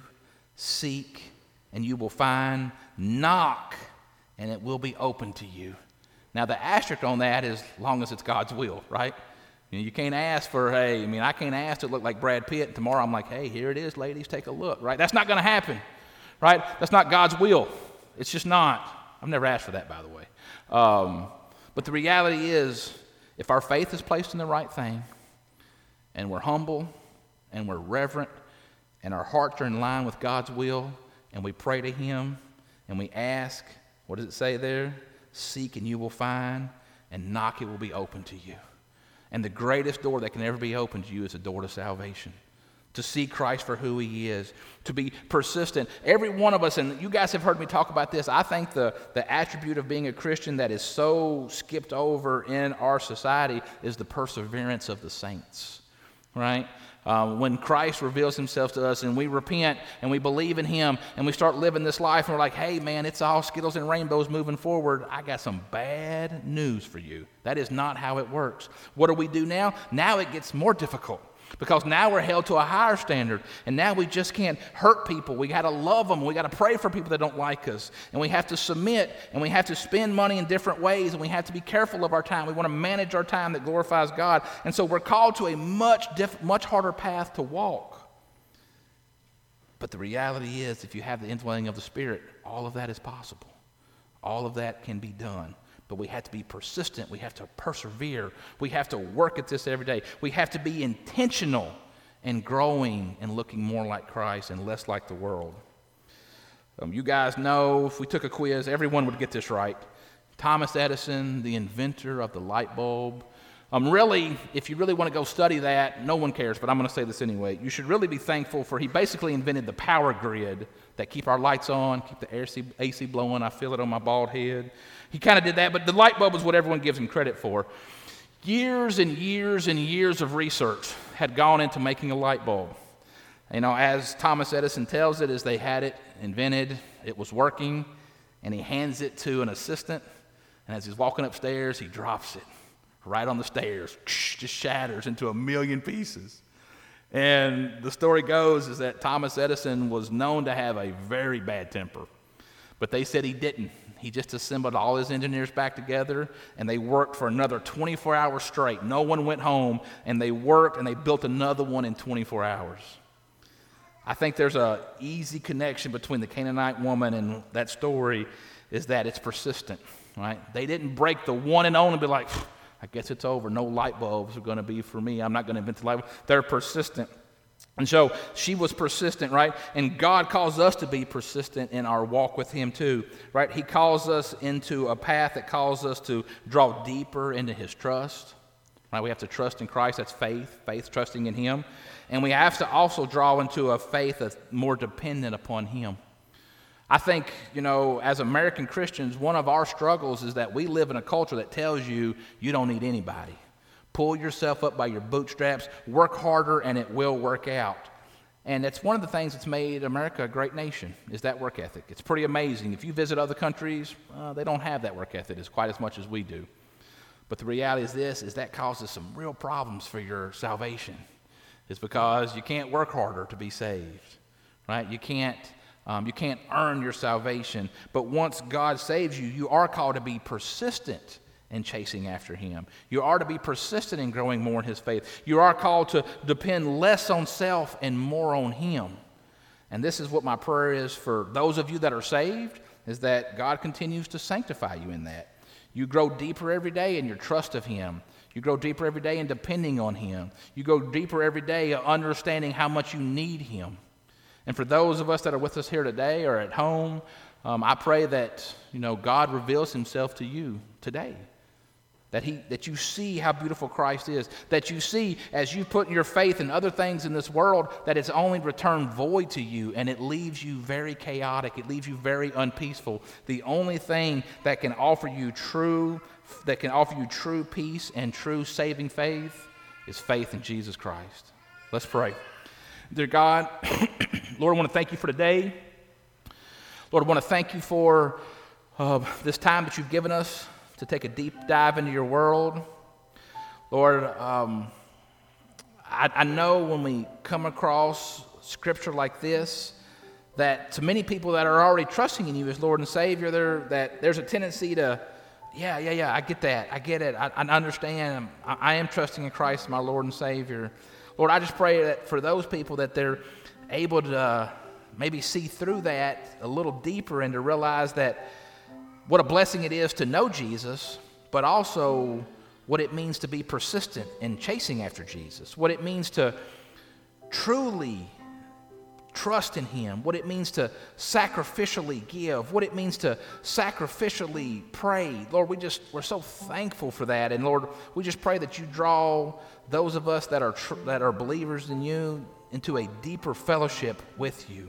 Seek and you will find. Knock and it will be open to you. Now the asterisk on that is long as it's God's will, right? You know, you can't ask for, hey, I mean, I can't ask to look like Brad Pitt, and tomorrow I'm like, hey, here it is, ladies, take a look, right? That's not going to happen, right? That's not God's will. It's just not. I've never asked for that, by the way. Um, but the reality is, if our faith is placed in the right thing, and we're humble, and we're reverent, and our hearts are in line with God's will, and we pray to Him, and we ask, what does it say there? Seek and you will find, and knock, it will be open to you. And the greatest door that can ever be opened to you is a door to salvation. To see Christ for who He is. To be persistent. Every one of us, and you guys have heard me talk about this, I think the, the attribute of being a Christian that is so skipped over in our society is the perseverance of the saints. Right? Um, when Christ reveals himself to us and we repent and we believe in him and we start living this life and we're like, hey man, it's all Skittles and rainbows moving forward, I got some bad news for you. That is not how it works. What do we do now? Now it gets more difficult. Because now we're held to a higher standard, and now we just can't hurt people. We got to love them. We got to pray for people that don't like us, and we have to submit, and we have to spend money in different ways, and we have to be careful of our time. We want to manage our time that glorifies God, and so we're called to a much diff- much harder path to walk. But the reality is, if you have the indwelling of the Spirit, all of that is possible. All of that can be done. But we have to be persistent. We have to persevere. We have to work at this every day. We have to be intentional in growing and looking more like Christ and less like the world. Um, you guys know, if we took a quiz, everyone would get this right. Thomas Edison, the inventor of the light bulb. Um, really, if you really want to go study that, no one cares, but I'm going to say this anyway. You should really be thankful for he basically invented the power grid that keep our lights on, keep the A C blowing. I feel it on my bald head. He kind of did that, but the light bulb is what everyone gives him credit for. Years and years and years of research had gone into making a light bulb. You know, as Thomas Edison tells it, as they had it invented, it was working, and he hands it to an assistant, and as he's walking upstairs, he drops it right on the stairs, just shatters into a million pieces. And the story goes is that Thomas Edison was known to have a very bad temper, but they said he didn't. He just assembled all his engineers back together, and they worked for another twenty-four hours straight. No one went home, and they worked, and they built another one in twenty-four hours. I think there's an easy connection between the Canaanite woman and that story is that it's persistent, right? They didn't break the one and only and be like, I guess it's over. No light bulbs are going to be for me. I'm not going to invent the light bulb. They're persistent. And so she was persistent, right? And God calls us to be persistent in our walk with him too, right? He calls us into a path that calls us to draw deeper into his trust, right? We have to trust in Christ. That's faith, faith trusting in him. And we have to also draw into a faith that's more dependent upon him. I think, you know, as American Christians, one of our struggles is that we live in a culture that tells you you don't need anybody. Pull yourself up by your bootstraps, work harder, and it will work out. And that's one of the things that's made America a great nation, is that work ethic. It's pretty amazing. If you visit other countries, uh, they don't have that work ethic as quite as much as we do. But the reality is this, is that causes some real problems for your salvation. It's because you can't work harder to be saved, right? You can't, um, you can't earn your salvation. But once God saves you, you are called to be persistent and chasing after him. You are to be persistent in growing more in his faith. You are called to depend less on self and more on him. And this is what my prayer is for those of you that are saved, is that God continues to sanctify you in that. You grow deeper every day in your trust of him. You grow deeper every day in depending on him. You go deeper every day understanding how much you need him. And for those of us that are with us here today or at home, um, I pray that, you know, God reveals himself to you today. That he, that you see how beautiful Christ is. That you see, as you put your faith in other things in this world, that it's only returned void to you, and it leaves you very chaotic. It leaves you very unpeaceful. The only thing that can offer you true, that can offer you true peace and true saving faith is faith in Jesus Christ. Let's pray. Dear God, Lord, I want to thank you for today. Lord, I want to thank you for uh, this time that you've given us to take a deep dive into your world. Lord, um, I, I know when we come across scripture like this, that to many people that are already trusting in you as Lord and Savior, there that there's a tendency to, yeah, yeah, yeah, I get that, I get it, I, I understand, I, I am trusting in Christ, my Lord and Savior. Lord, I just pray that for those people that they're able to uh, maybe see through that a little deeper and to realize that what a blessing it is to know Jesus, but also what it means to be persistent in chasing after Jesus, what it means to truly trust in him, what it means to sacrificially give, what it means to sacrificially pray. Lord, we just, we're so thankful for that. And Lord, we just pray that you draw those of us that are tr- that are believers in you into a deeper fellowship with you.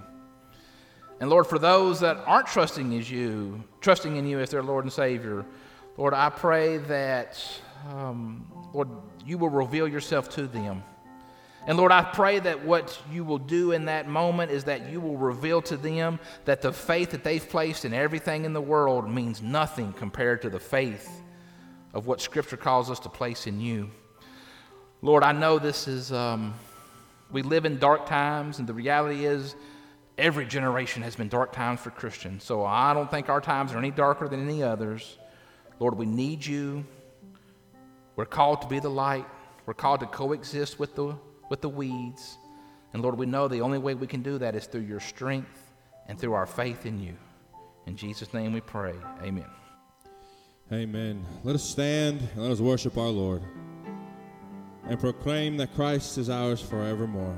And Lord, for those that aren't trusting as you, trusting in you as their Lord and Savior, Lord, I pray that, um, Lord, you will reveal yourself to them. And Lord, I pray that what you will do in that moment is that you will reveal to them that the faith that they've placed in everything in the world means nothing compared to the faith of what Scripture calls us to place in you. Lord, I know this is, um, we live in dark times, and the reality is every generation has been dark times for Christians. So I don't think our times are any darker than any others. Lord, we need you. We're called to be the light. We're called to coexist with the with the weeds. And Lord, we know the only way we can do that is through your strength and through our faith in you. In Jesus' name we pray. Amen. Amen. Let us stand and let us worship our Lord and proclaim that Christ is ours forevermore.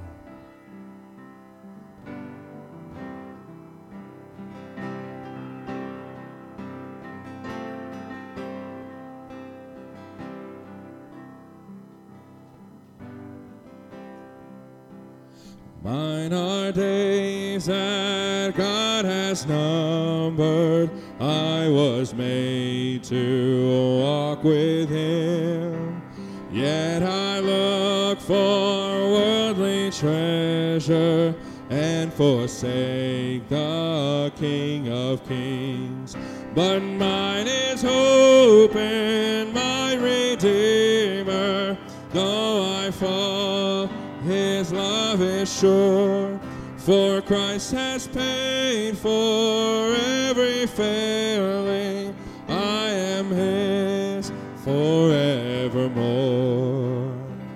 Mine are days that God has numbered. I was made to walk with him. Yet I look for worldly treasure and forsake the King of Kings. But mine is hope in my Redeemer. Though I fall, his love is sure, for Christ has paid for every failing. I am his forevermore.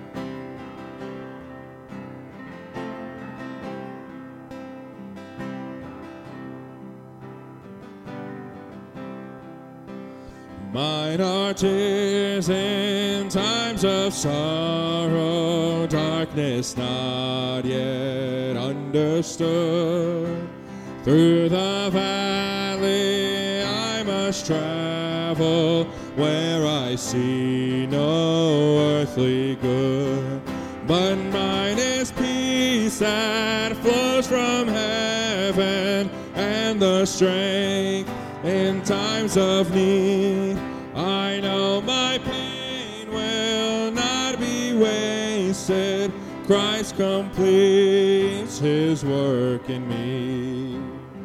Mine are tears in times of sorrow, darkness not yet understood. Through the valley I must travel, where I see no earthly good. But mine is peace that flows from heaven, and the strength in times of need. I know my pain will not be wasted. Christ completes his work in me.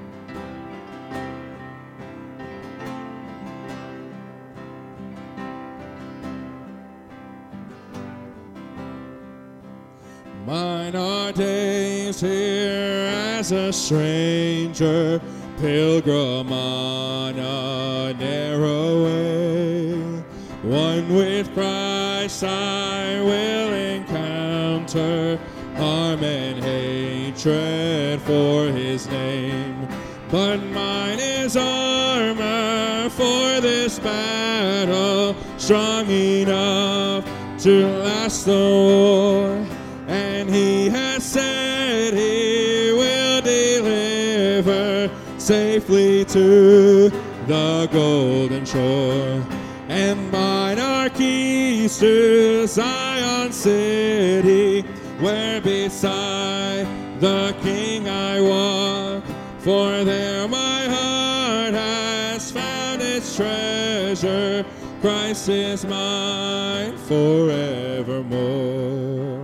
Mine are days here as a stranger, pilgrim on a narrow way. One with Christ I will encounter harm and hatred for his name. But mine is armor for this battle, strong enough to last the war. And he has said he will deliver safely to the golden shore. And mine are keys to Zion city, where beside the King I walk. For there my heart has found its treasure. Christ is mine forevermore.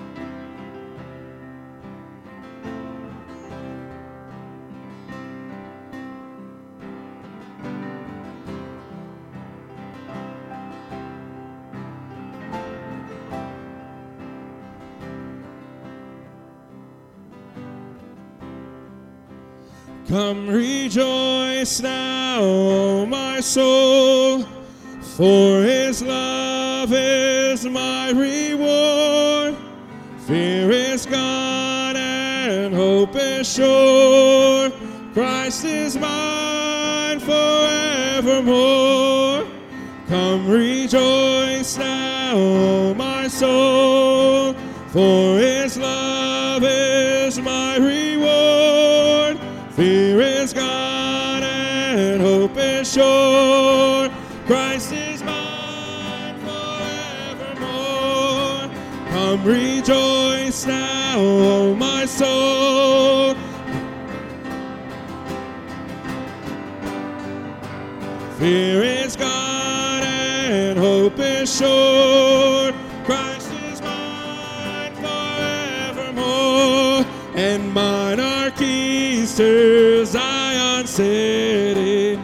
Come rejoice now, O my soul, for his love is my reward. Fear is gone and hope is sure. Christ is mine forevermore. Come rejoice now, O my soul, for his love is my reward. Fear is gone and hope is sure. Christ is mine forevermore. Come rejoice now, O my soul. Fear is gone and hope is sure. Christ is mine forevermore. praise to Zion City.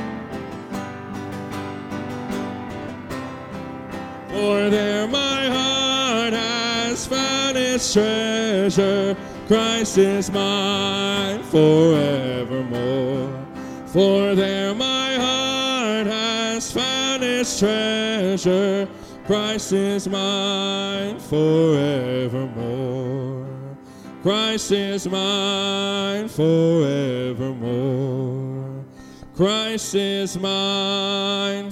For there my heart has found its treasure. Christ is mine forevermore. For there my heart has found its treasure. Christ is mine forevermore. Christ is mine forevermore. Christ is mine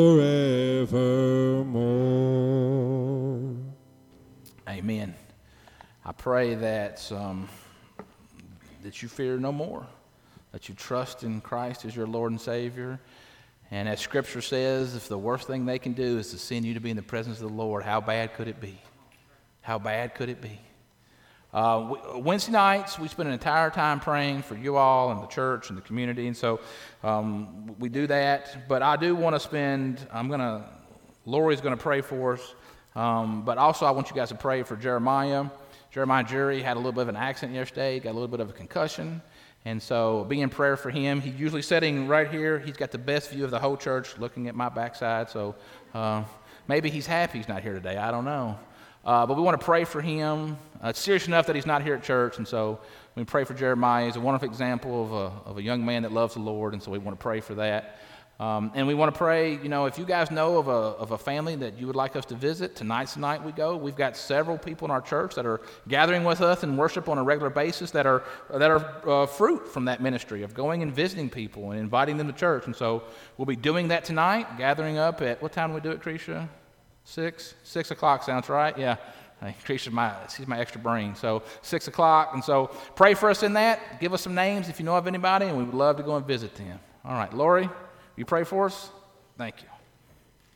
forevermore. Amen. I pray that um, that you fear no more, that you trust in Christ as your Lord and Savior. And as Scripture says, if the worst thing they can do is to send you to be in the presence of the Lord, how bad could it be? How bad could it be? Uh, Wednesday nights, we spend an entire time praying for you all and the church and the community, and so um, we do that. But I do want to spend, I'm going to, Lori's going to pray for us, um, but also I want you guys to pray for Jeremiah. Jeremiah Jury had a little bit of an accident yesterday, got a little bit of a concussion, and so be in prayer for him. He's usually sitting right here. He's got the best view of the whole church looking at my backside, so uh, maybe he's happy he's not here today. I don't know. Uh, but we want to pray for him. Uh, it's serious enough that he's not here at church, and so we pray for Jeremiah. He's a wonderful example of a, of a young man that loves the Lord, and so we want to pray for that. Um, and we want to pray, you know, if you guys know of a, of a family that you would like us to visit, tonight's the night we go. We've got several people in our church that are gathering with us and worship on a regular basis that are that are uh, fruit from that ministry of going and visiting people and inviting them to church. And so we'll be doing that tonight, gathering up at, what time do we do it, Cretia? Six? Six o'clock sounds right? Yeah. Creatia's my, she's my extra brain. So six o'clock. And so pray for us in that. Give us some names if you know of anybody, and we would love to go and visit them. All right, Lori, you pray for us? Thank you.